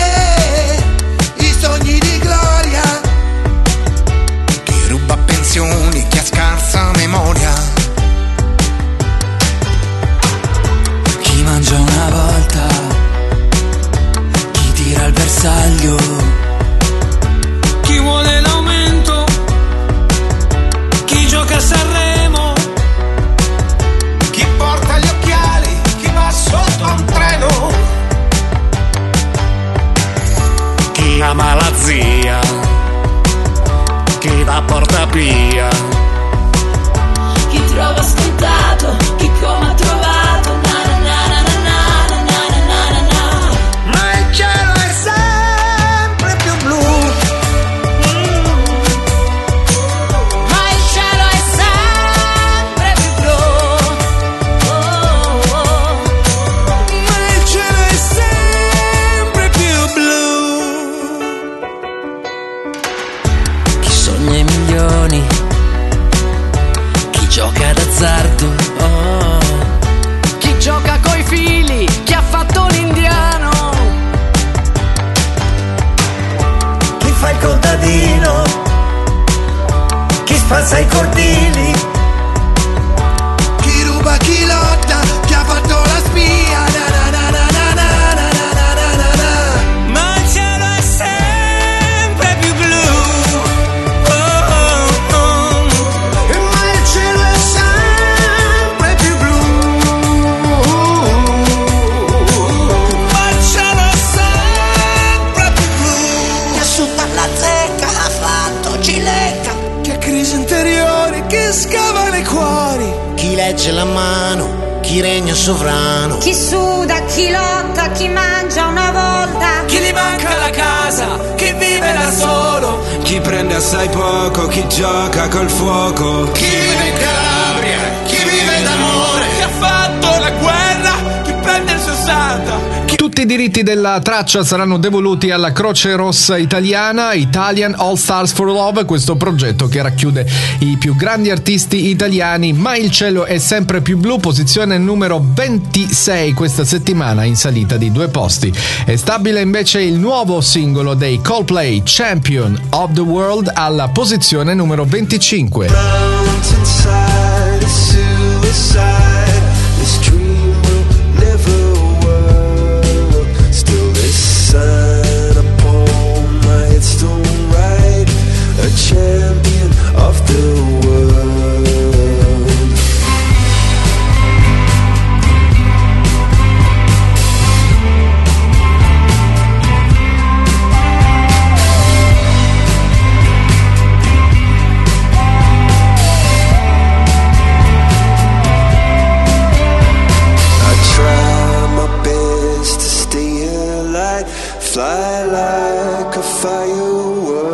i sogni di gloria, Chi ruba pensioni, chi ha scarsa memoria, Chi mangia una volta, chi tira il bersaglio, chi vuole l'aumento, chi gioca a Sanremo, chi porta gli occhiali, chi va sotto a un treno, chi ama la zia, chi la porta via, Chi trova scontato, chi come ha trovato, na na na na na na na na na na na. ma il cielo è sempre più blu. ma il cielo è sempre più blu. Ma il cielo è sempre più blu. chi sogna i milioni, chi gioca d'azzardo, Chi gioca coi figli, chi ha fatto l'indiano, chi fa il contadino, chi spazza i cordini, chi ruba, chi lotta, chi ha fatto la spia, na na na na na na na na na na na. Ma il cielo è sempre più blu. Ma il cielo è sempre più blu. Ma il cielo è sempre più blu. Chi asciutta la zecca, ha fatto cilecca, Che crisi interiori, che scava nei cuori. chi legge la mano, chi regna sovrano, Chi suda, chi lotta, chi mangia una volta. Chi gli manca la casa, chi vive da solo. Chi prende assai poco, chi gioca col fuoco. Chi vive in Calabria, chi vive d'amore. Chi ha fatto la guerra, chi prende il 60. Tutti i diritti della traccia saranno devoluti alla Croce Rossa Italiana, Italian All Stars for Love, questo progetto che racchiude i più grandi artisti italiani. Ma il cielo è sempre più blu, posizione numero 26 questa settimana, in salita di 2 posti. È stabile invece il nuovo singolo dei Coldplay, Champion of the World, alla posizione numero 25. Mountainside, suicide. This dream will never work. Still, this sign upon my headstone write, a champion of the world. Fly like a firework.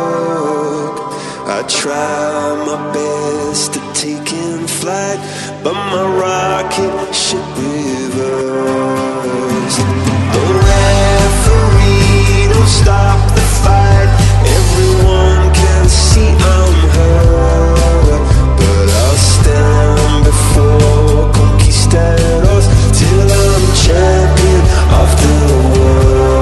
I try my best to take in flight, but my rocket ship reversed. The referee don't stop the fight. Everyone can see I'm hurt, but I'll stand before conquistadors till I'm champion of the world.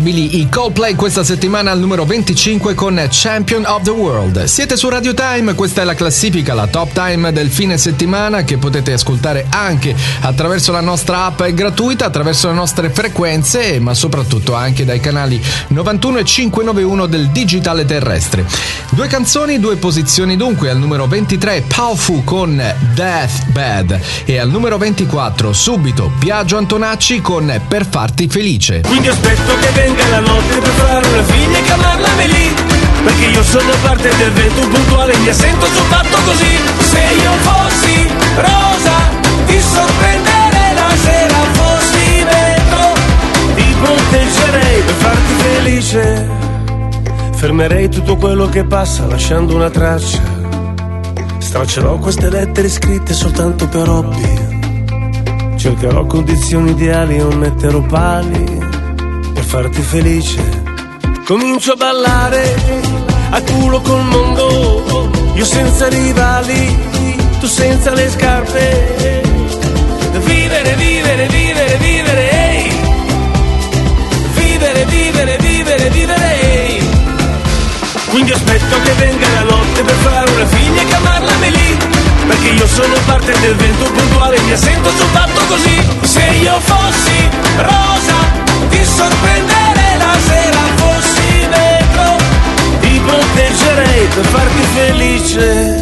incredibili i Coldplay questa settimana al numero 25 con Champion of the World. Siete su Radio Time, questa è la classifica, la Top Time del fine settimana che potete ascoltare anche attraverso la nostra app gratuita, attraverso le nostre frequenze, ma soprattutto anche dai canali 91 e 591 del digitale terrestre. Due canzoni, due posizioni dunque. Al numero 23 Powerful con Deathbed e al numero 24 subito Biagio Antonacci con Per farti felice. Quindi aspetto che venga la notte per fare una figlia e chiamarla Melì, perché io sono parte del vento puntuale, mi sento sul fatto così. Se io fossi rosa ti sorprenderei la sera, fossi vetro ti proteggerei per farti felice. Fermerei tutto quello che passa lasciando una traccia, straccerò queste lettere scritte soltanto per hobby. Cercherò condizioni ideali e non metterò pali per farti felice. Comincio a ballare a culo col mondo, io senza rivali, tu senza le scarpe. Vivere, vivere, vivere, vivere, ehi. Vivere, vivere, vivere, vivere, ehi. Quindi aspetto che venga la notte per fare una figlia e chiamarla Melì, perché io sono parte del vento puntuale, mi sento soltanto così. Se io fossi rosa ti sorprenderei la sera, fossi vetro ti proteggerei per farti felice.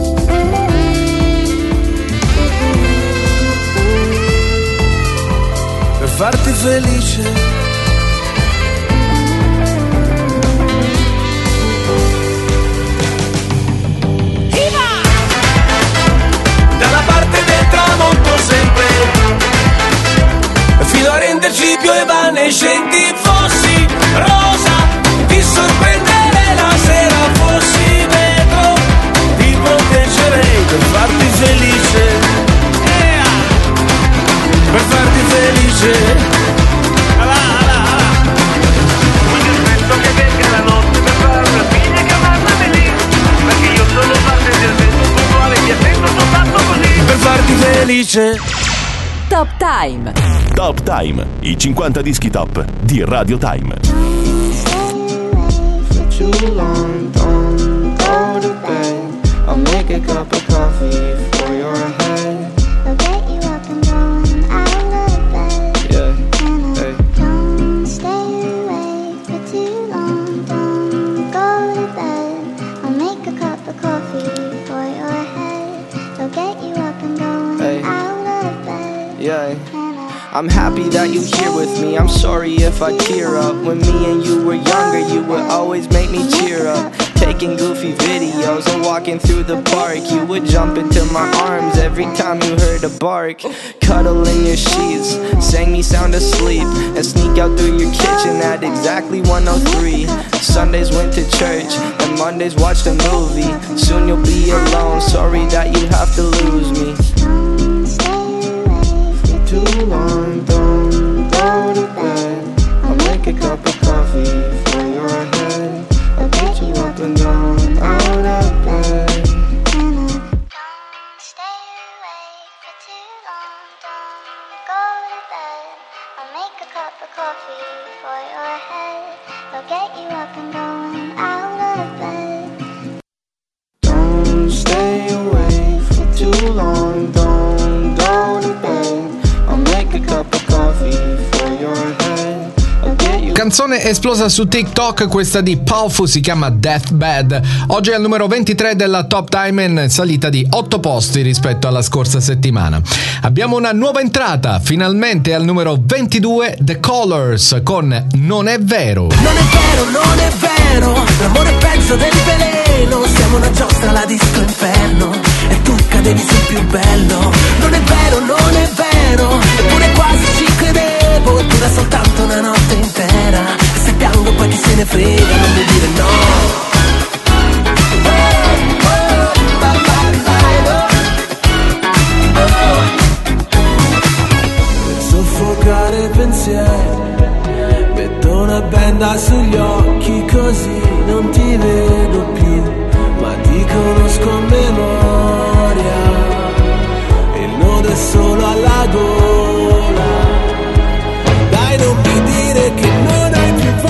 Per farti felice. Sempre fino a renderci più evanescenti. Fossi rosa ti sorprenderei la sera, fossi vetro ti proteggerei per farti felice, per farti felice. Quindi aspetto che venga la notte per fare una figlia e chiamarla Melì, perché io sono parte del vento puntuale, mi sento soltanto così per farti felice. Top Time. Top Time, i 50 dischi top di Radio Time. Too long, don't go to bed. I'll make a cup of coffee for your head. I'll get you up and going out of bed. Yeah, hey. Don't stay awake for too long, don't go to bed. I'll make a cup of coffee for your head. I'll get you up and going out of bed. Yeah. I'm happy that you're here with me. I'm sorry if I tear up. When me and you were younger, you would always make me cheer up. Taking goofy videos and walking through the park, you would jump into my arms every time you heard a bark. Cuddle in your sheets, sang me sound asleep, and sneak out through your kitchen at exactly 1:03. Sundays went to church, and Mondays watched a movie. Soon you'll be alone, sorry that you have to lose me. Too long, don't go to bed. I'll make a cup of coffee for your head. I'll get you up and down out of bed. Don't stay awake for too long, don't go to bed. I'll make a cup of coffee for your head. I'll get you up and going out of bed. Don't stay awake for too long, don't go to bed. Canzone esplosa su TikTok, questa di Powerful, si chiama Deathbed. Oggi è al numero 23 della Top Time, in salita di 8 posti rispetto alla scorsa settimana. Abbiamo una nuova entrata, finalmente al numero 22 The Colors con Non è vero. Non è vero, non è vero, l'amore è peggio del veleno. Siamo una giostra alla disco inferno e tu cadevi sul più bello. Non è vero, non è vero, eppure quasi ci credevo. E dura soltanto una notte intera, se piango poi chi se ne frega, non mi dire no. Soffocare pensieri, metto una benda sugli occhi così non ti vedo più, ma ti conosco a memoria, il nodo è solo alla gola. Dai, non mi dire che non hai più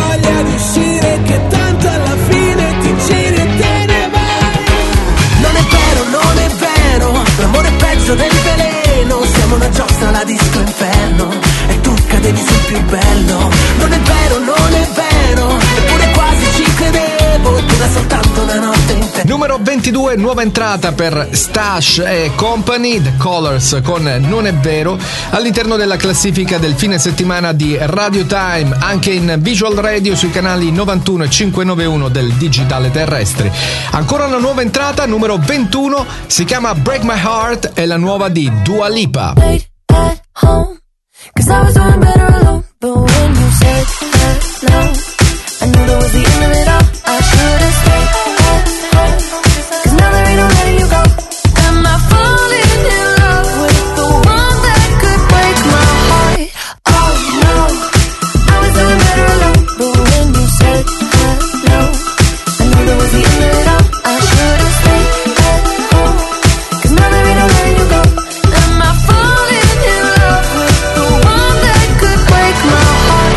nuova entrata per Stash e Company, The Colors con Non è vero, all'interno della classifica del fine settimana di Radio Time, anche in Visual Radio sui canali 91 e 591 del digitale terrestre. Ancora una nuova entrata, numero 21, si chiama Break My Heart, è la nuova di Dua Lipa. Cause I was doing better alone, but when you said hello, I knew that was the end of it all. I should have stayed at home, cause now there ain't no letting you go. Am I falling in love with the one that could break my heart? Oh no, I was doing better alone, but when you said hello, I knew that was the end of it all. I should have stayed at home, cause now there ain't no letting you go. Am I falling in love with the one that could break my heart?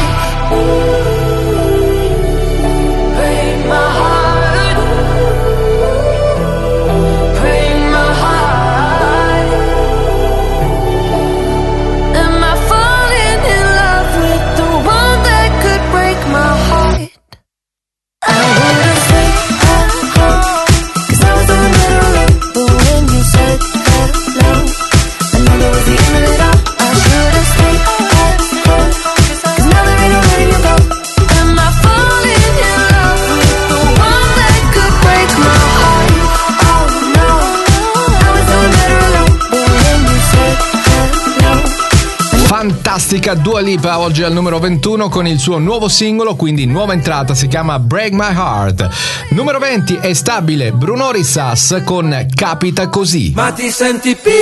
Break my heart. Break my heart. Am I falling in love with the one that could break my heart? I would've stayed at home, cause I was doing better alone. But when you said hello, I knew that was the end of it all. I should've stayed at home, cause now there ain't no letting you go. Am I falling in love with the one that could break my heart? Oh no, I was doing better alone. But when you said hello, Fantastica Dua Lipa oggi al numero 21 con il suo nuovo singolo, quindi nuova entrata, si chiama Break My Heart. Numero 20 è stabile Bruno Risas con Capita Così. Ma ti senti piccolo,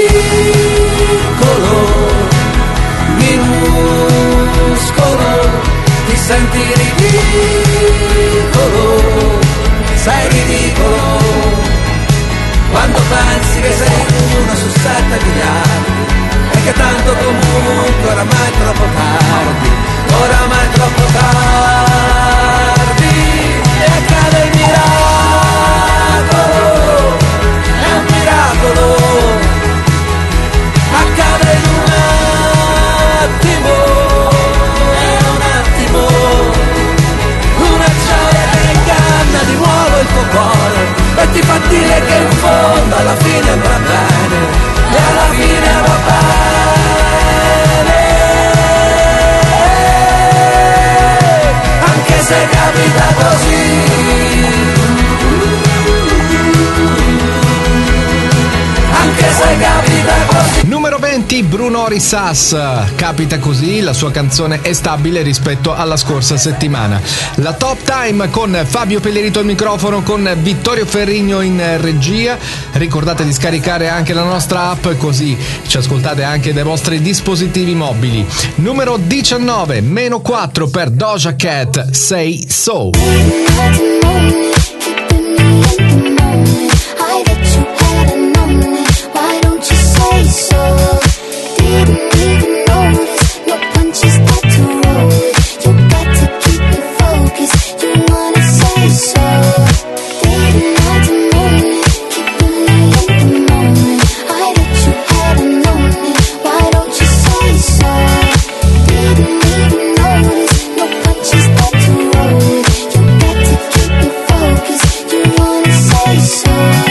minuscolo, ti senti ridicolo, sei ridicolo, quando pensi che sei uno su 7 miliardi, e che tanto comunque oramai è troppo tardi, oramai è troppo tardi, e accade il miracolo, è un miracolo, accade in un attimo, è un attimo, una gioia che inganna di nuovo il tuo cuore e ti fa dire che in fondo alla fine va bene, e alla fine va bene, anche se capita così. Anche se capita così. Numero 20 Bruno Risas, Capita Così, la sua canzone è stabile rispetto alla scorsa settimana. La Top Time con Fabio Pellerito al microfono, con Vittorio Ferrigno in regia. Ricordate di scaricare anche la nostra app, così ci ascoltate anche dai vostri dispositivi mobili. Numero 19 meno 4 per Doja Cat, Say So. So didn't even notice, no punches got to roll with. You got to keep it focused, you wanna say so. Didn't have to moan it, keep really in the moment. I bet you hadn't known it, why don't you say so? Didn't even notice, no punches got to roll with. You got to keep it focused, you wanna say so.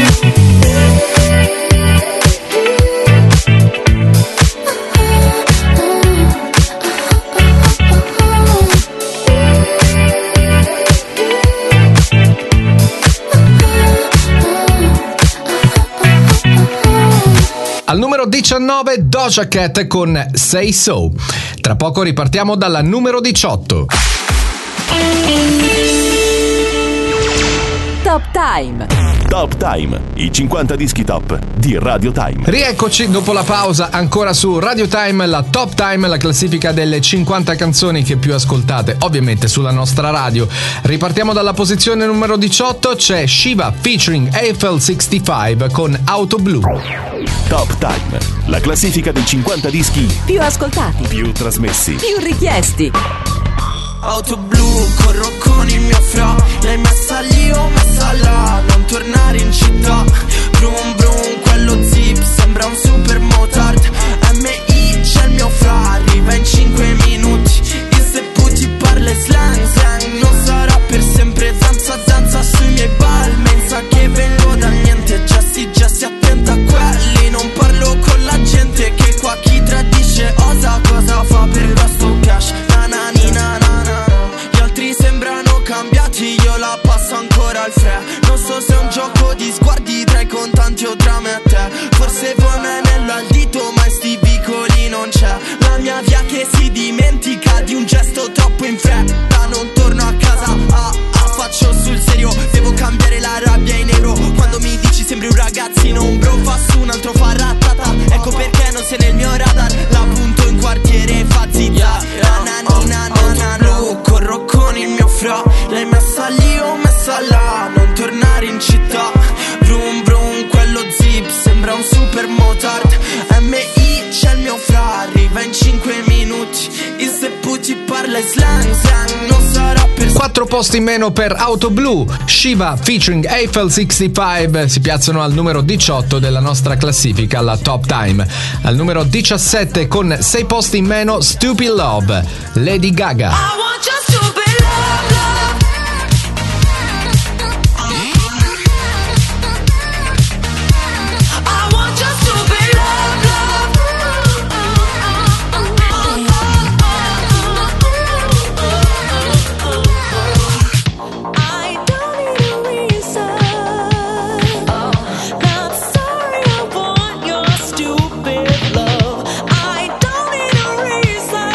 Al numero 19 Doja Cat con Say So. Tra poco ripartiamo dalla numero 18. Top Time. Top Time, i 50 dischi top di Radio Time. Rieccoci dopo la pausa, ancora su Radio Time, la Top Time, la classifica delle 50 canzoni che più ascoltate, ovviamente sulla nostra radio. Ripartiamo dalla posizione numero 18, c'è Shiva featuring Eiffel 65 con Auto Blu. Top Time, la classifica dei 50 dischi Più ascoltati, più trasmessi, più richiesti. Auto blu, corro con il mio fra. L'hai messa lì o messa là? Non tornare in città. Brum brum, quello zip sembra un super motard. MI c'è il mio fra, arriva in 5 minuti. E se poi ti parla slang slang, non sarà per sempre. Zanza zanza sui miei palmi, sa che vengo da niente, già io la passo ancora al fre. Non so se è un gioco di sguardi tra i contanti o tra me e te. Forse vuoi un anello al dito ma in sti vicoli non c'è. La mia via che si dimentica di un gesto troppo in fretta. Non torno a casa, faccio sul serio. Devo cambiare la rabbia in euro. Quando mi dici sembri un ragazzino, un bro fa su, un altro fa ratata. Ecco perché non sei nel mio radar. La punto in quartiere, fa zitta. Blu, corro con il mio fra. L'hai messa lì o messa là. Non tornare in città. Brum brum, quello zip sembra un super motard. MI c'è il mio fra. Arriva in 5 minuti. Il sepputi parla slang slang. Non sarà per 4 posti in meno per Auto Blu. Shiva featuring Eiffel 65 si piazzano al numero 18 della nostra classifica, la Top Time. Al numero 17 con 6 posti in meno Stupid Love, Lady Gaga. I want your stupid love, love. I want your stupid love, love. I don't need a reason. Not sorry, I want your stupid love. I don't need a reason.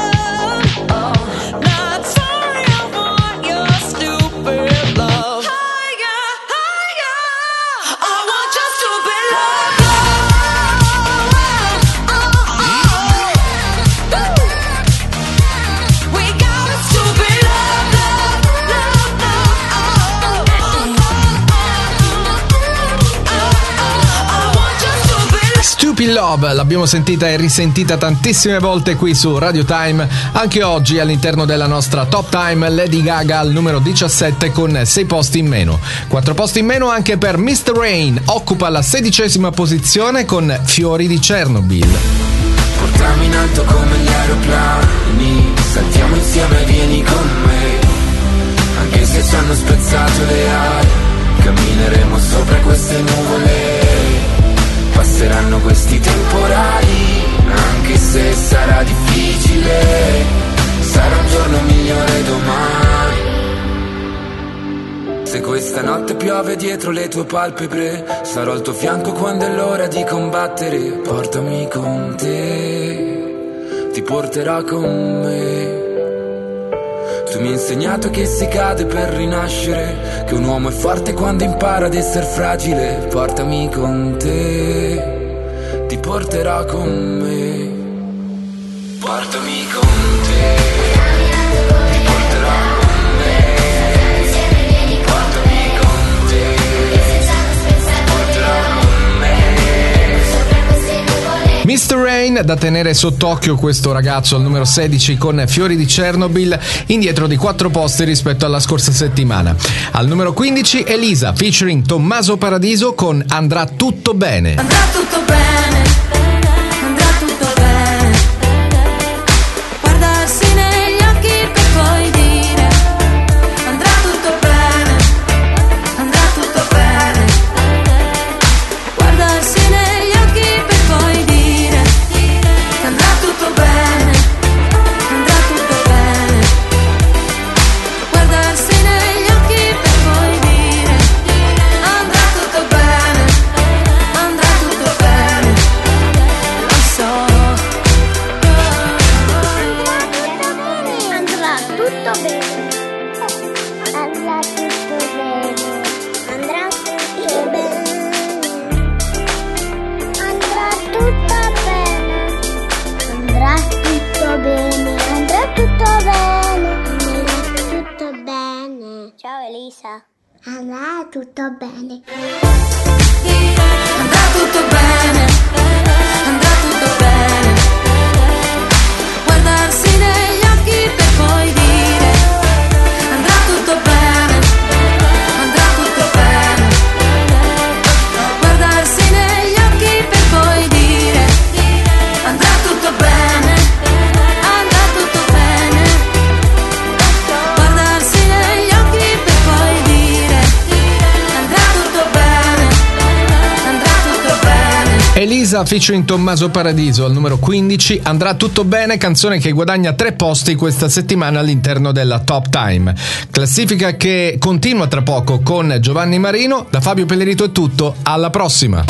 Not sorry, I want your stupid love. Higher, higher. I want your stupid love. We got a stupid love, love, I want your stupid love. Stupid Love l'abbiamo sentita e risentita tantissime volte qui su Radio Time. Anche oggi all'interno della nostra Top Time Lady Gaga al numero 17 con 6 posti in meno. 4 posti in meno anche per Mr. Rain, occupa la 16ª posizione con Fiori di Chernobyl. Portami in alto come gli aeroplani, saltiamo insieme, vieni con me. Anche se ci hanno spezzato le ali, cammineremo sopra queste nuvole. Passeranno questi temporali, anche se sarà difficile. Sarà un giorno migliore domani. Se questa notte piove dietro le tue palpebre, sarò al tuo fianco quando è l'ora di combattere. Portami con te, ti porterà con me. Tu mi hai insegnato che si cade per rinascere, che un uomo è forte quando impara ad essere fragile. Portami con te, ti porterà con me. Portami con te, ti porterà con me. Portami con te, ti porterà con me. Mr. Rain, da tenere sott'occhio questo ragazzo al numero 16 con Fiori di Chernobyl, indietro di 4 posti rispetto alla scorsa settimana. Al numero 15 Elisa featuring Tommaso Paradiso con Andrà tutto bene. Andrà tutto bene, andrà tutto bene. Guardarsi negli occhi per poi dire andrà tutto bene, andrà tutto bene. Guardarsi negli occhi per poi dire andrà tutto bene, andrà tutto bene. Guardarsi negli occhi per poi dire andrà tutto bene, andrà tutto bene. Lo so. Andrà tutto bene. Andrà tutto bene. Andrà tutto bene. Andrà tutto bene. Andrà tutto bene. Andrà tutto bene. Andrà tutto bene. Ciao Elisa. Andrà tutto bene. Andrà tutto bene, andrà tutto bene. Guardarsi negli occhi per poi dire andrà tutto bene, andrà tutto bene. Guardarsi negli occhi per poi dire andrà tutto bene, andrà tutto bene. Guardarsi negli occhi per poi dire andrà tutto bene, andrà tutto bene. Elisa featuring Tommaso Paradiso al numero 15. Andrà tutto bene, canzone che guadagna 3 posti questa settimana all'interno della Top Time. Classifica che continua tra poco con Giovanni Marino. Da Fabio Pellerito è tutto, alla prossima.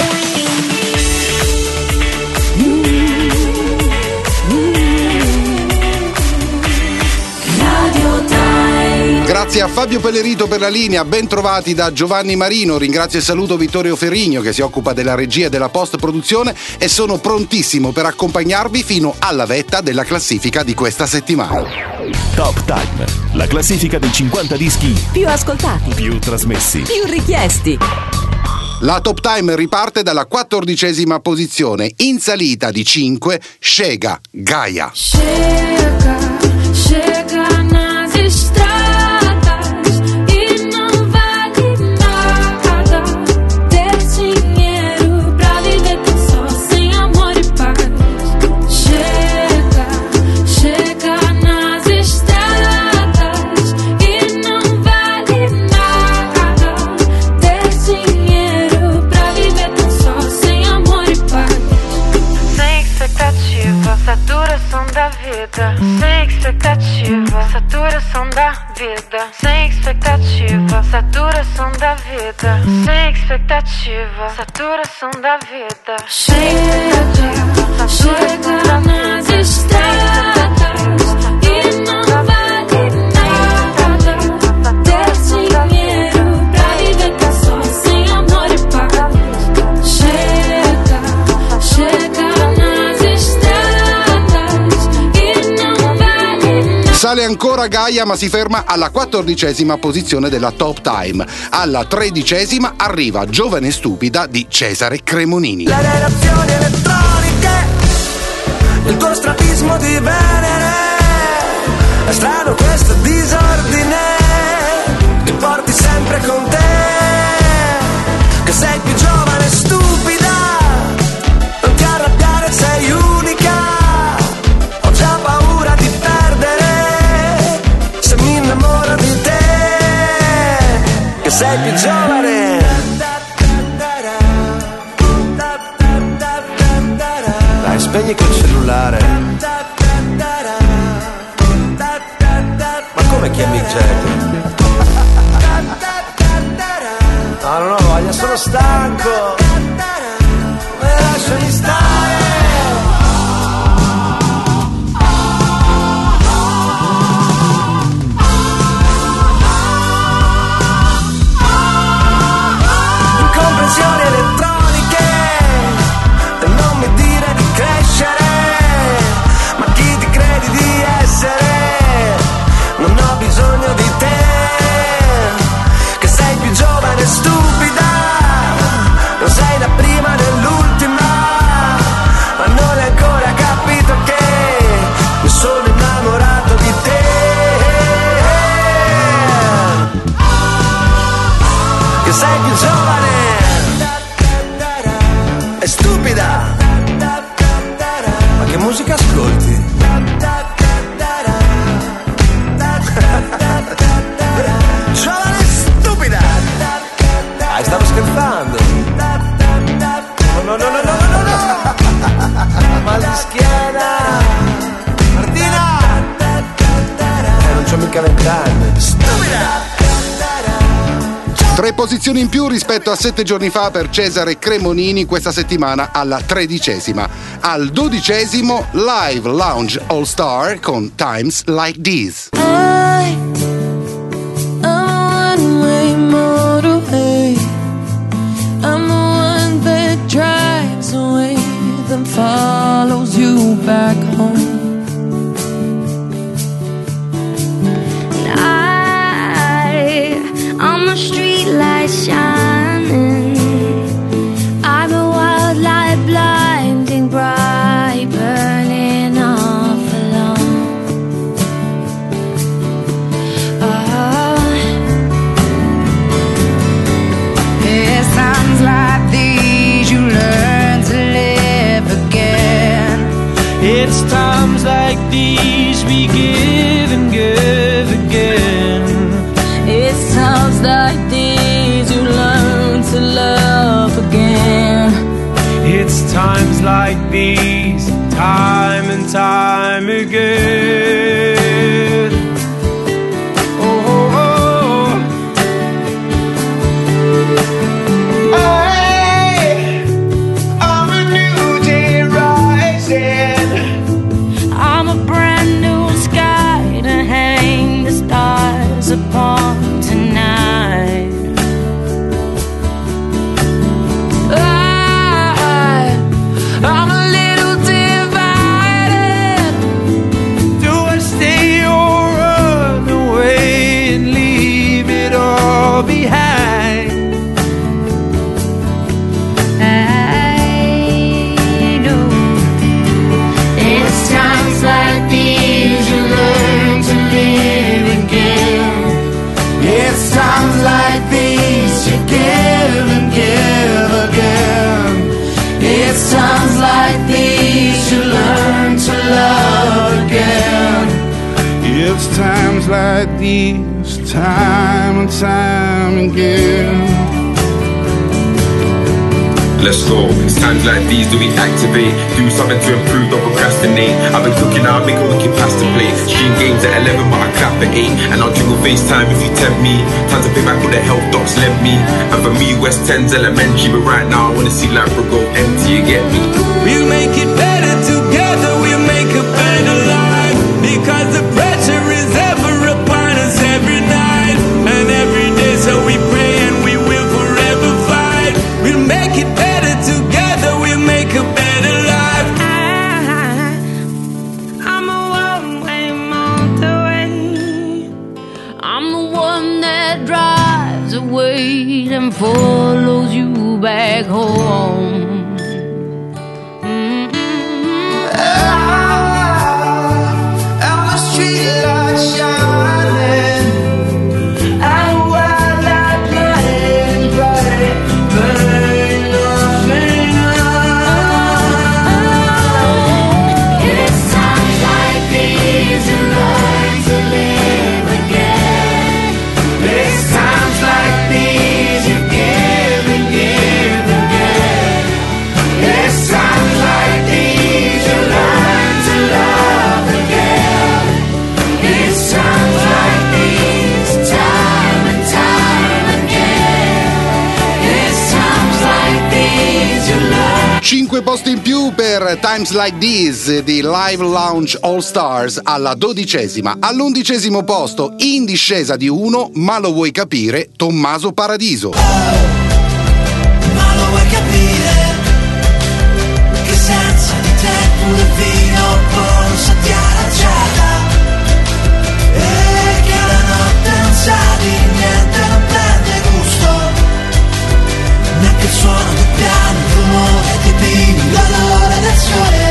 Grazie a Fabio Pellerito per la linea, ben trovati da Giovanni Marino. Ringrazio e saluto Vittorio Ferrigno che si occupa della regia e della post-produzione e sono prontissimo per accompagnarvi fino alla vetta della classifica di questa settimana. Top Time, la classifica dei 50 dischi più ascoltati, più trasmessi, più richiesti. La Top Time riparte dalla 14ª posizione, in salita di 5, Chega, Gaia. Chega, chega nas estradas e não vale nada ter dinheiro pra viver tão só sem amor e paz. Chega, chega nas estradas e não vale nada ter dinheiro pra viver tão só sem amor e paz. Sem expectativa, saturação da vida. Sem expectativa, saturação da vida. Sem expectativa, saturação da vida. Sem expectativa, saturação da vida. Chega, chega nas estradas e não vale nada ter dinheiro pra viver tão só sem amor e paz. Chega, chega nas estradas e não vale nada. Sale ancora Gaia ma si ferma alla 14ª posizione della Top Time. Alla 13ª arriva Giovane Stupida di Cesare Cremonini. Le relazioni elettroniche, il tuo strabismo di Venere. È strano questo disordine, ti porti sempre con te. Che sei più giovane e stupida, non ti arrabbiare, sei unica. Ho già paura di perdere, se mi innamoro di te. Che sei più giovane. Dai, spegni quel cellulare. Ma come chiami Jack? No, non ho voglia, sono stanco. Lasciami stare. Incomprensioni elettroniche, non mi dire di crescere, ma chi ti credi di essere? Non ho bisogno di te, che sei più giovane e stupida, non sei la prima né l'ultima, ma non hai ancora capito che mi sono innamorato di te. Che sei più giovane e stupida. Ma che musica ascolti? Giovane e stupida. Dai, stavo scherzando. No, no, no, no, no, no, no. Mal di schiena. Martina. Non c'ho mica 20 anni. Stupida. 3 posizioni in più rispetto a 7 giorni fa per Cesare Cremonini, questa settimana alla 13ª. Al 12º Live Lounge All Star con Times Like These. I'm a one-way motorway. I'm the one that drives away, then follows you back home. I'm a street light shining, I'm a wild light blinding bright, burning off alone. It's times like these you learn to live again. It's times like these we give and give again. It's times like these you learn to love again. It's times like these, time and time again. Oh, oh, oh. I'm a new day rising. I'm a brand new sky to hang the stars upon tonight. I'm a little divided. Do I stay or run away and leave it all behind? I know it's times like these you learn to live again. It's times like these you give and give again. It's times like these you learn to love again. It's times like these, time and time again. Let's go. It's times like these do we activate, do something to improve, don't procrastinate. I've been cooking now, make a wicked pasta plate. Stream games at 11 but I clap at 8. And I'll jingle FaceTime if you tempt me. Time to pay back all the health docs lent me. And for me West 10's elementary, but right now I wanna see Labra go empty, you get me? We'll make it better together, we'll make a better life. Because the pressure is ever upon us every night and every day, so we pray and we will forever fight. We'll make it better together, we'll make a better life. I'm a one-way motorway. I'm the one that drives away and follows you back home. And the street lights shining, and while that light bright, burn nothing out. It's times like these you learn to live again. It's times like these you give and give again. It's times like these you learn to love again. It's times like these, time and time again. It's times like these you learn. 5 posti in più per Times Like These di Live Lounge All Stars alla 12ª. All'11º posto, in discesa di 1, ma lo vuoi capire, Tommaso Paradiso. Ma lo vuoi capire? Che senza di te pure il vino buono sa di aranciata. E che la notte non sa di niente, non prende gusto. Neanche il suono del piano, il rumore dei pini, l'odore del sole.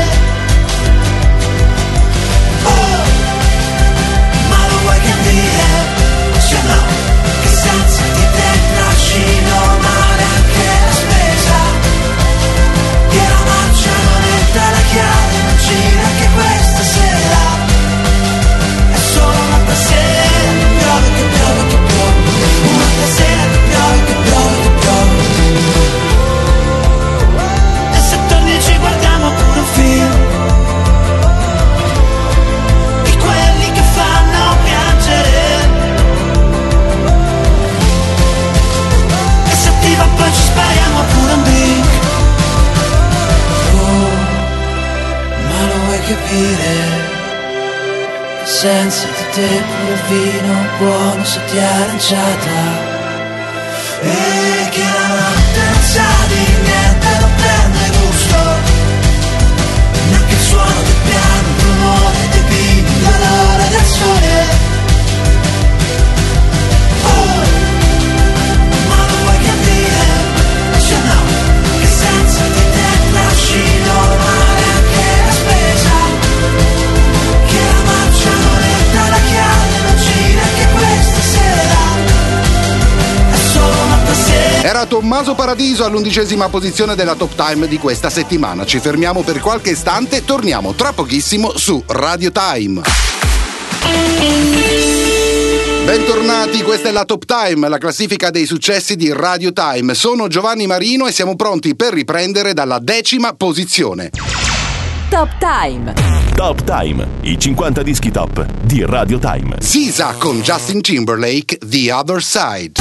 Oh, ma lo vuoi capire? Se no, che senza di te trascino male anche la spesa. Che la marcia non entra, la chiave non gira anche questa sera. È solo un'altra sera, che piove, che piove, che piove. Un'altra sera che piove, che piove, che piove. E se torni ci guardiamo pure un film, di quelli che fanno piangere. E se ti va poi ci spariamo pure un drink. Oh, ma lo vuoi capire? Che senza di te pure il vino buono sa di aranciata. E che la notte non sa di niente, non prende gusto. Neanche il suono del piano, il rumore dei pini, l'odore del sole. Oh, ma lo vuoi capire? Se no, che senza di te trascino male anche la spesa. Che la marcia non entra, la chiave non gira anche questa sera. È solo un'altra sera. Era Tommaso Paradiso all'11ª posizione della Top Time di questa settimana. Ci fermiamo per qualche istante, torniamo tra pochissimo su Radio Time. Bentornati, questa è la Top Time, la classifica dei successi di Radio Time. Sono Giovanni Marino e siamo pronti per riprendere dalla 10ª posizione. Top Time. Top Time, i 50 dischi top di Radio Time. SZA con Justin Timberlake, The Other Side.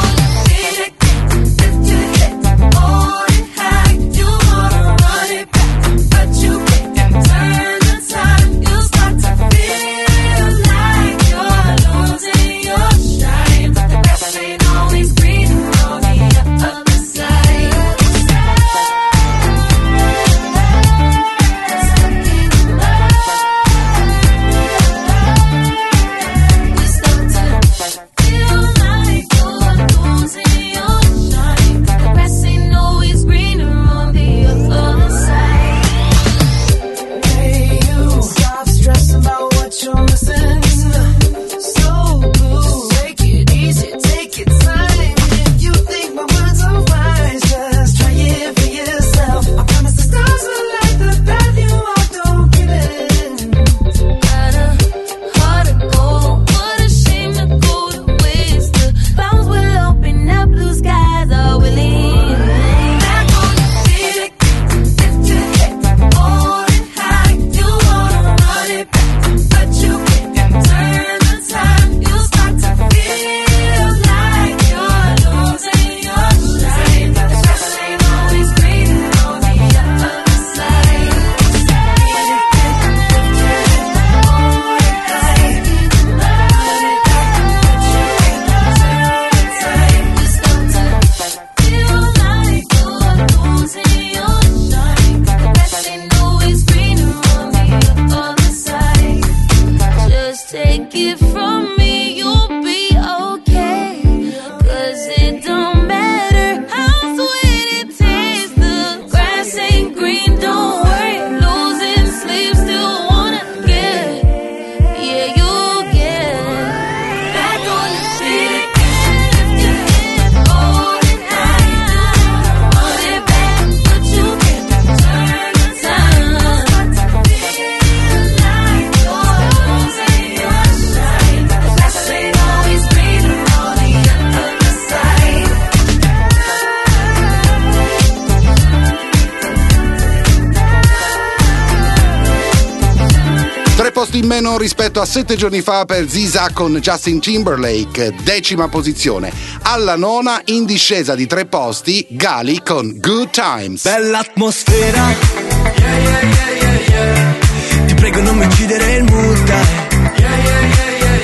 In meno rispetto a 7 giorni fa per SZA con Justin Timberlake, 10ª posizione. Alla 9ª, in discesa di 3 posti, Gali con Good Times. Bella atmosfera, yeah, yeah, yeah, yeah, yeah. Ti prego non mi uccidere il mood, dai. Yeah, yeah, yeah, yeah,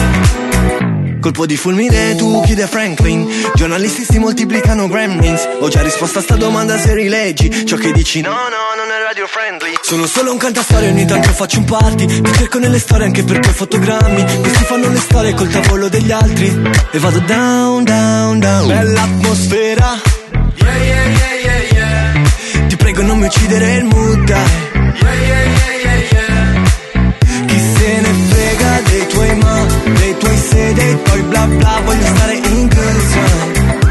yeah. Colpo di fulmine, tu chiede Franklin. Giornalisti si moltiplicano gremlins. Ho già risposto a sta domanda se rileggi ciò che dici, no, non è radio friendly. Sono solo un cantastorie, ogni tanto faccio un party. Mi cerco nelle storie anche per quei fotogrammi. Questi fanno le storie col tavolo degli altri. E vado down, down, down. Bella atmosfera, yeah, yeah, yeah, yeah, yeah. Ti prego non mi uccidere il mood, dai. Yeah, yeah, yeah, yeah, yeah. Chi se ne frega dei tuoi ma, dei tuoi se, dei tuoi bla bla. Voglio stare in good time.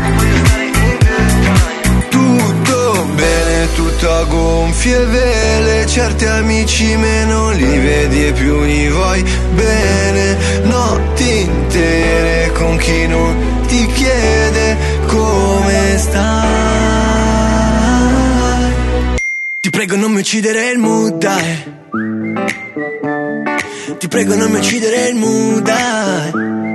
Tutto bene, tutto a gonfie vele. Certi amici meno li vedi e più li vuoi bene. Notti intere con chi non ti chiede come stai. Ti prego non mi uccidere il mood, dai. Ti prego non mi uccidere il mood, dai.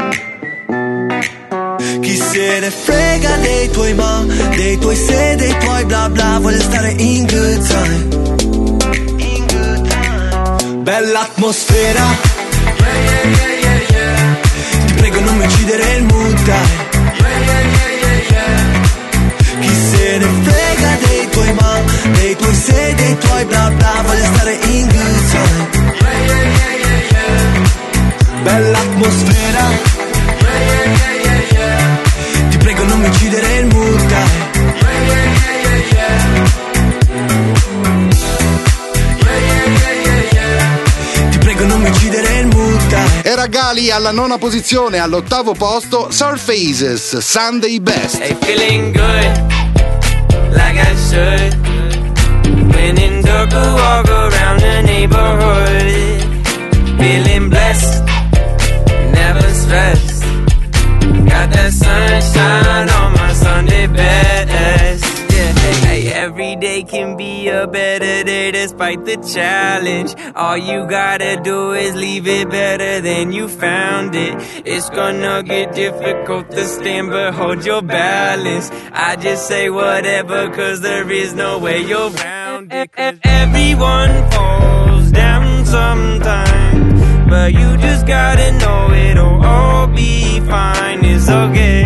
Chi se ne frega dei tuoi ma, dei tuoi se, dei tuoi bla bla. Voglio stare in good time. In good time. Bella atmosfera, yeah, yeah, yeah, yeah, yeah. Ti prego non mi uccidere il mood, dai. Yeah, yeah, yeah, yeah, yeah. Chi se ne frega dei tuoi ma, dei tuoi se, dei tuoi bla bla. Voglio stare in good time. Yeah, yeah, yeah, yeah, yeah. Bella atmosfera, yeah, yeah, yeah, yeah, yeah. Ti prego non mi uccidere il mood, dai. Yeah, yeah, yeah, yeah, yeah. Yeah, yeah, yeah, yeah, yeah. Ti prego non mi uccidere il mood, dai. Era Gali alla 9ª posizione, all'8º posto Surfaces, Sunday Best. Hey, feeling good, like I should. When in dark, I walk around the neighborhood. Feeling blessed, never stressed. can be a better day despite the challenge. All you gotta do is leave it better than you found it. It's gonna get difficult to stand, but hold your balance. I just say whatever, cause there is no way you're around it. Everyone falls down sometime, but you just gotta know it'll all be fine. It's okay.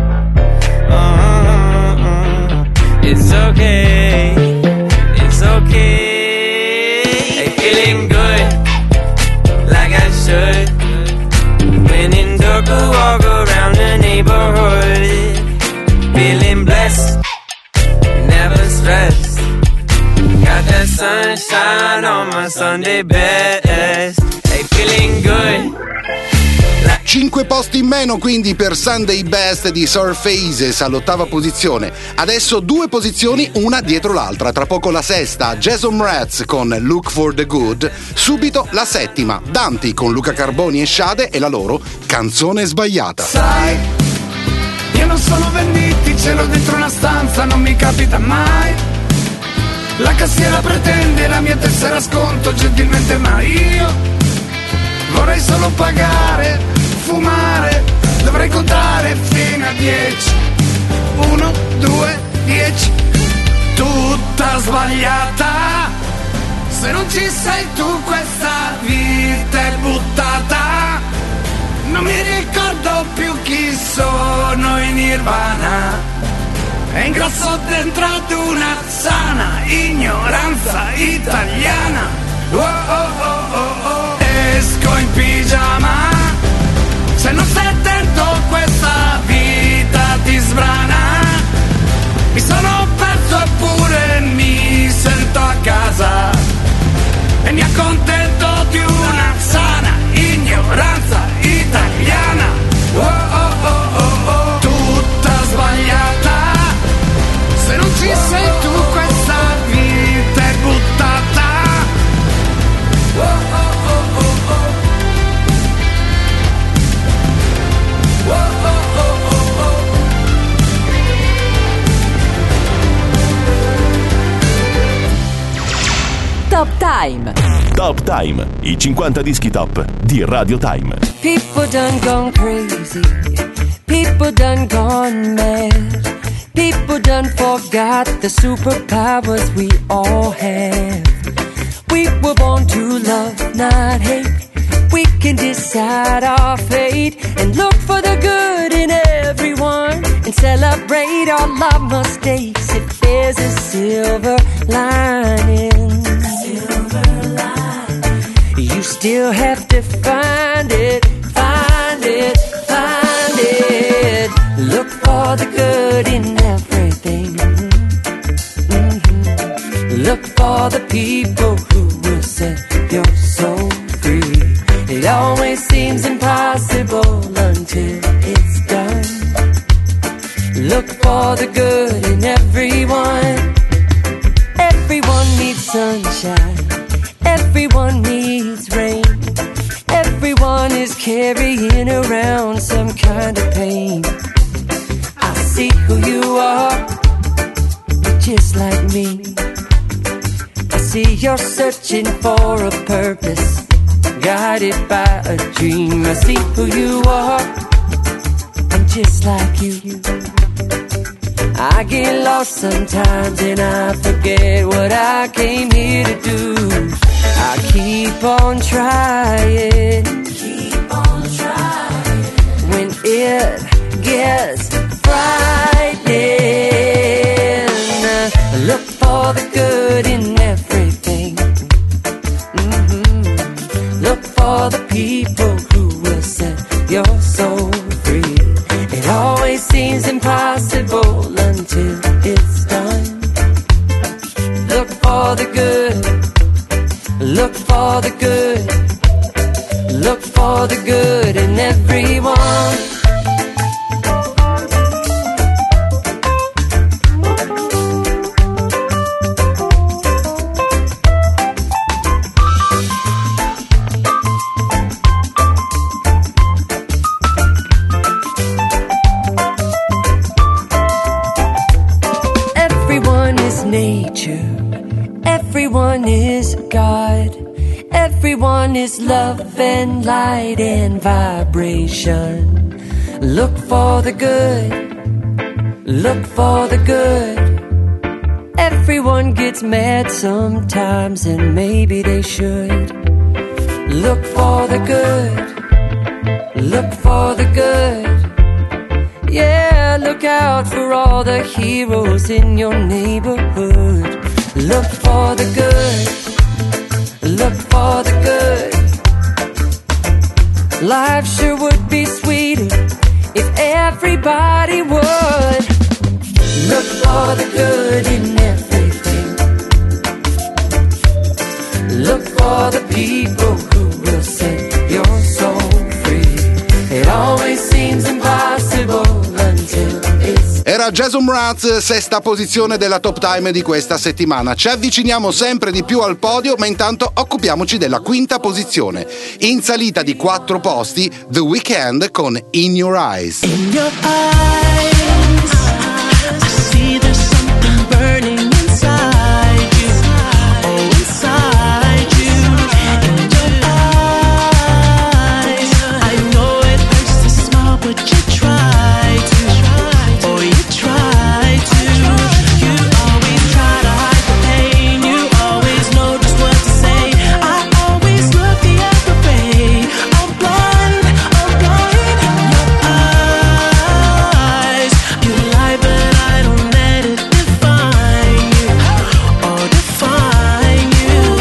It's okay. It's okay. Hey, feeling good, like I should. When in dark, I walk around the neighborhood. Feeling blessed, never stressed. Got that sunshine on my Sunday best. Hey, feeling good. 5 posti in meno quindi per Sunday Best di Surfaces all'8ª posizione. Adesso 2 posizioni una dietro l'altra. Tra poco la sesta, Jason Mraz con Look for the Good. Subito la settima, Dante con Luca Carboni e Sade e la loro Canzone Sbagliata. Sai, io non sono venditi, ce l'ho dentro una stanza, non mi capita mai. La cassiera pretende la mia tessera sconto gentilmente, ma io vorrei solo pagare, fumare, dovrei contare fino a 10. 1, 2, 10. Tutta sbagliata. Se non ci sei tu questa vita è buttata. Non mi ricordo più chi sono in Nirvana. E ingrasso dentro ad una sana ignoranza italiana. Oh oh oh oh oh. Esco in pigiama. Se non stai attento questa vita ti sbrana. Mi sono perso eppure mi sento a casa. E mi accontento di una sana ignoranza italiana. Oh oh oh oh oh. Tutta sbagliata. Se non ci sei tu questa vita è buttata. Oh oh oh oh oh. Oh oh oh oh oh. Top Time. Top Time, i 50 dischi top di Radio Time. People done gone crazy. People done gone mad. People done forgot the superpowers we all have. We were born to love, not hate. We can decide our fate and look for the good in everyone and celebrate all our mistakes if there's a silver lining. You still have to find it, find it, find it. Look for the good in everything. Look for the people who will set your soul free. It always seems impossible until it's done. Look for the good in everyone. Everyone needs sunshine. Everyone needs rain. Everyone is carrying around some kind of pain. I see who you are, you're just like me. I see you're searching for a purpose, guided by a dream. I see who you are, I'm just like you. I get lost sometimes and I forget what I came here to do. I keep on trying, when it gets frightening. Look for the good in everything. Look for the people who will set your soul free. It always seems impossible until it's done. Look for the good. Look for the good. Look for the good in everyone. Everyone is love and light and vibration. Look for the good, look for the good. Everyone gets mad sometimes and maybe they should. Look for the good, look for the good. Yeah, look out for all the heroes in your neighborhood. Look for the good, look for the good. Life sure would be sweeter if everybody would. Look for the good in everything. Look for the people who will set your soul free. It always seems impossible until it's Era Jason Mraz, sesta posizione della Top Time di questa settimana. Ci avviciniamo sempre di più al podio, ma intanto occupiamoci della quinta posizione. In salita di 4 posti, The Weeknd con In Your Eyes. In your eyes, I see there's something burning inside you. Oh, inside you. In your eyes, I know it hurts to smile, but you try to. Oh, you try to. You always try to hide the pain. You always know just what to say. I always look the other way. I'm blind, I'm blind. In your eyes, you lie, but I don't let it define you or define you.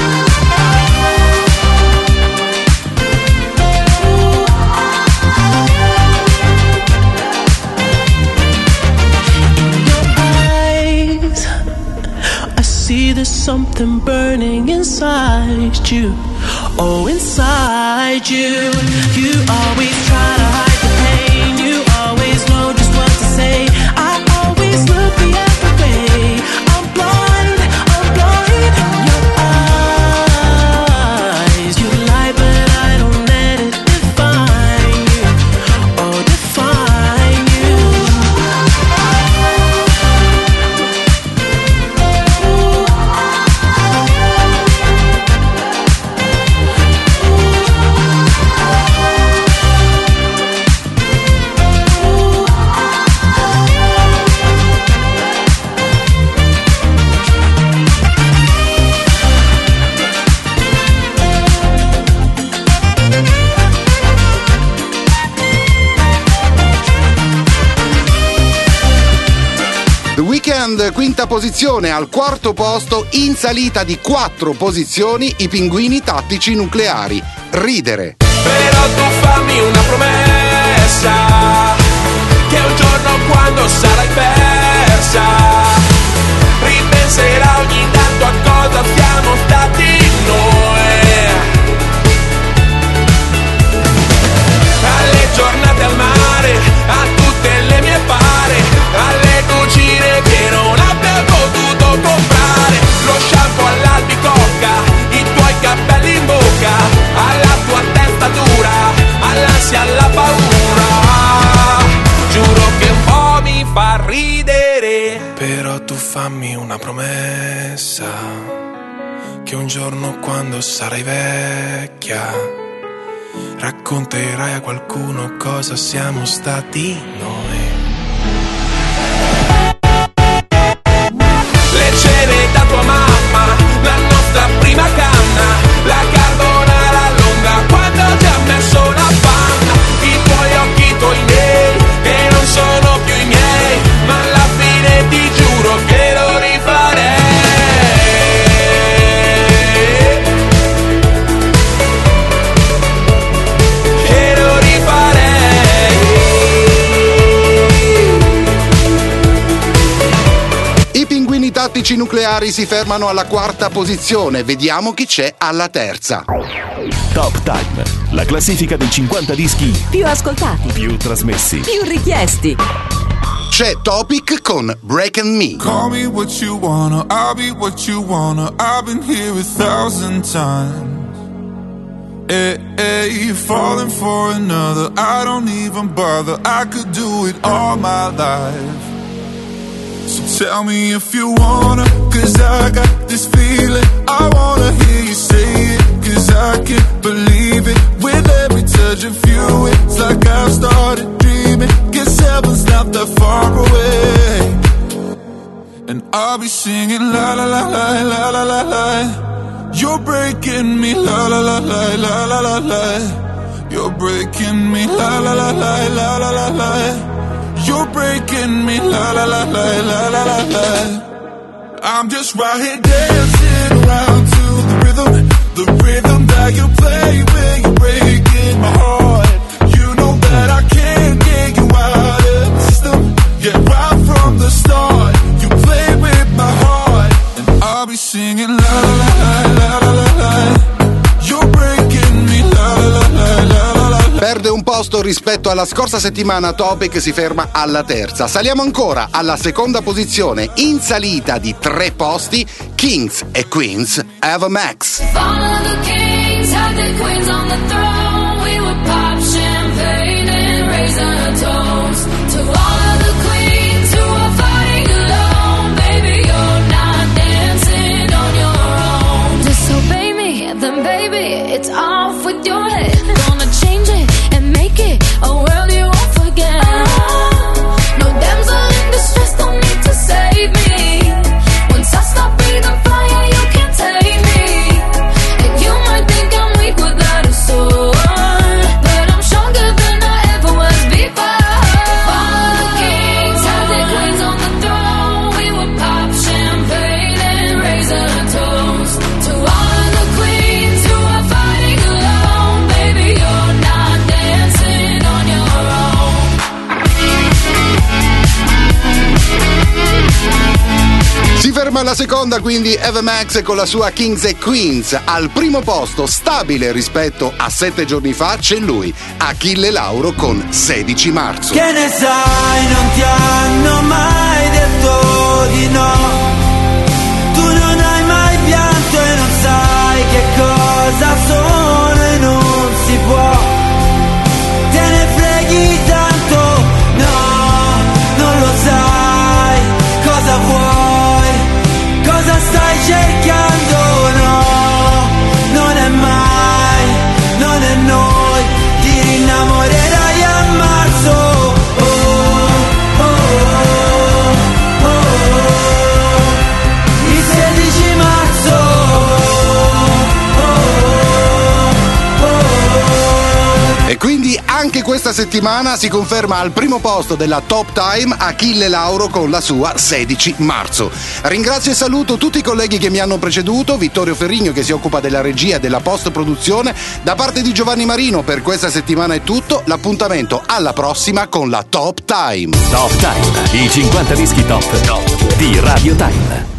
In your eyes, I see there's something burning inside you. Oh, inside you. You always try to hide the pain. You always know just what to say. I always look the other way. I'm blind, I'm blind. In your eyes, you lie, but I don't let it define you or define you. The Weeknd, quinta posizione. Al quarto posto, in salita di 4 posizioni, i Pinguini Tattici Nucleari. Ridere. Però tu fammi una promessa, che un giorno quando sarai persa, ripenserà ogni tanto a cosa siamo stati noi. Alle giornate al mare, a tutte le mie pare, alle cucine che non abbia potuto comprare, lo shampoo all'albicocca, i tuoi capelli in bocca, alla tua testa dura, all'ansia, alla paura. Giuro che un po' mi fa ridere. Però tu fammi una promessa, che un giorno quando sarai vecchia, racconterai a qualcuno cosa siamo stati noi. Le cene da tua mamma, la nostra prima canna, la carbonara lunga quando ti ha messo una panna, i tuoi occhi, i tuoi miei, che non sono più i miei, ma alla fine ti giuro che lo rifarei. Che lo rifarei. I Pinguini Tattici Nucleari si fermano alla quarta posizione. Vediamo chi c'è alla terza. Top Time, la classifica dei 50 dischi Più ascoltati, più trasmessi. più richiesti. C'è Topic con Breaking Me. Call me what you wanna, I'll be what you wanna. I've been here 1,000 times. You're falling for another, I don't even bother. I could do it all my life. So tell me if you wanna, cause I got this feeling. I wanna hear you say it, cause 'cause I can't believe it. With every touch of you, it's like I've started dreaming. Guess heaven's not that far away. And I'll be singing la la la la la la la la. You're breaking me la la la la la la la la. You're breaking me la la la la la la la la. You're breaking me la la la la la la la la. I'm just right here dancing around to the rhythm that you play when you're breaking my heart. You know that I can't get you out of the system. Yeah, right from the start, you play with my heart, and I'll be singing la la la la la la la. You're breaking me la la la la la la. Perde un posto rispetto alla scorsa settimana, Topic si ferma alla terza. Saliamo ancora alla seconda posizione, in salita di 3 posti, Kings e Queens, Ava Max. Follow the kings, had the queens on the throne. We would pop champagne and raise a toast to all of the queens who are fighting alone. Baby, you're not dancing on your own. Disobey me, then baby, it's off with your head. Gonna change it and make it a world you won't forget. No damsel in distress, don't need to save me. Once I stop breathing fire, you can't take me. And you might think I'm weak without a sword, but I'm stronger than I ever was before. Follow the kings, have their queens on the throne. We would pop champagne and raise a toast to all of the queens who are fighting alone. Baby, you're not dancing on your own. Si ferma alla seconda, quindi Ava Max con la sua Kings e Queens. Al primo posto, stabile rispetto a 7 giorni fa, c'è lui, Achille Lauro con 16 marzo. Che ne sai, non ti hanno mai detto di no. Tu non hai mai pianto e non sai che cosa sono e non si può. Te ne freghi tanto, no, non lo sai cosa vuoi, cosa stai cercando, no, non è mai, non è noi, ti rinnamorerai a marzo, oh, oh, oh, oh, oh. Il 16 marzo, oh, oh, oh. E quindi anche questa settimana si conferma al primo posto della Top Time Achille Lauro con la sua 16 marzo. Ringrazio e saluto tutti i colleghi che mi hanno preceduto, Vittorio Ferrigno che si occupa della regia e della post-produzione. Da parte di Giovanni Marino per questa settimana è tutto, l'appuntamento alla prossima con la Top Time. Top Time, i 50 dischi top di Radio Time.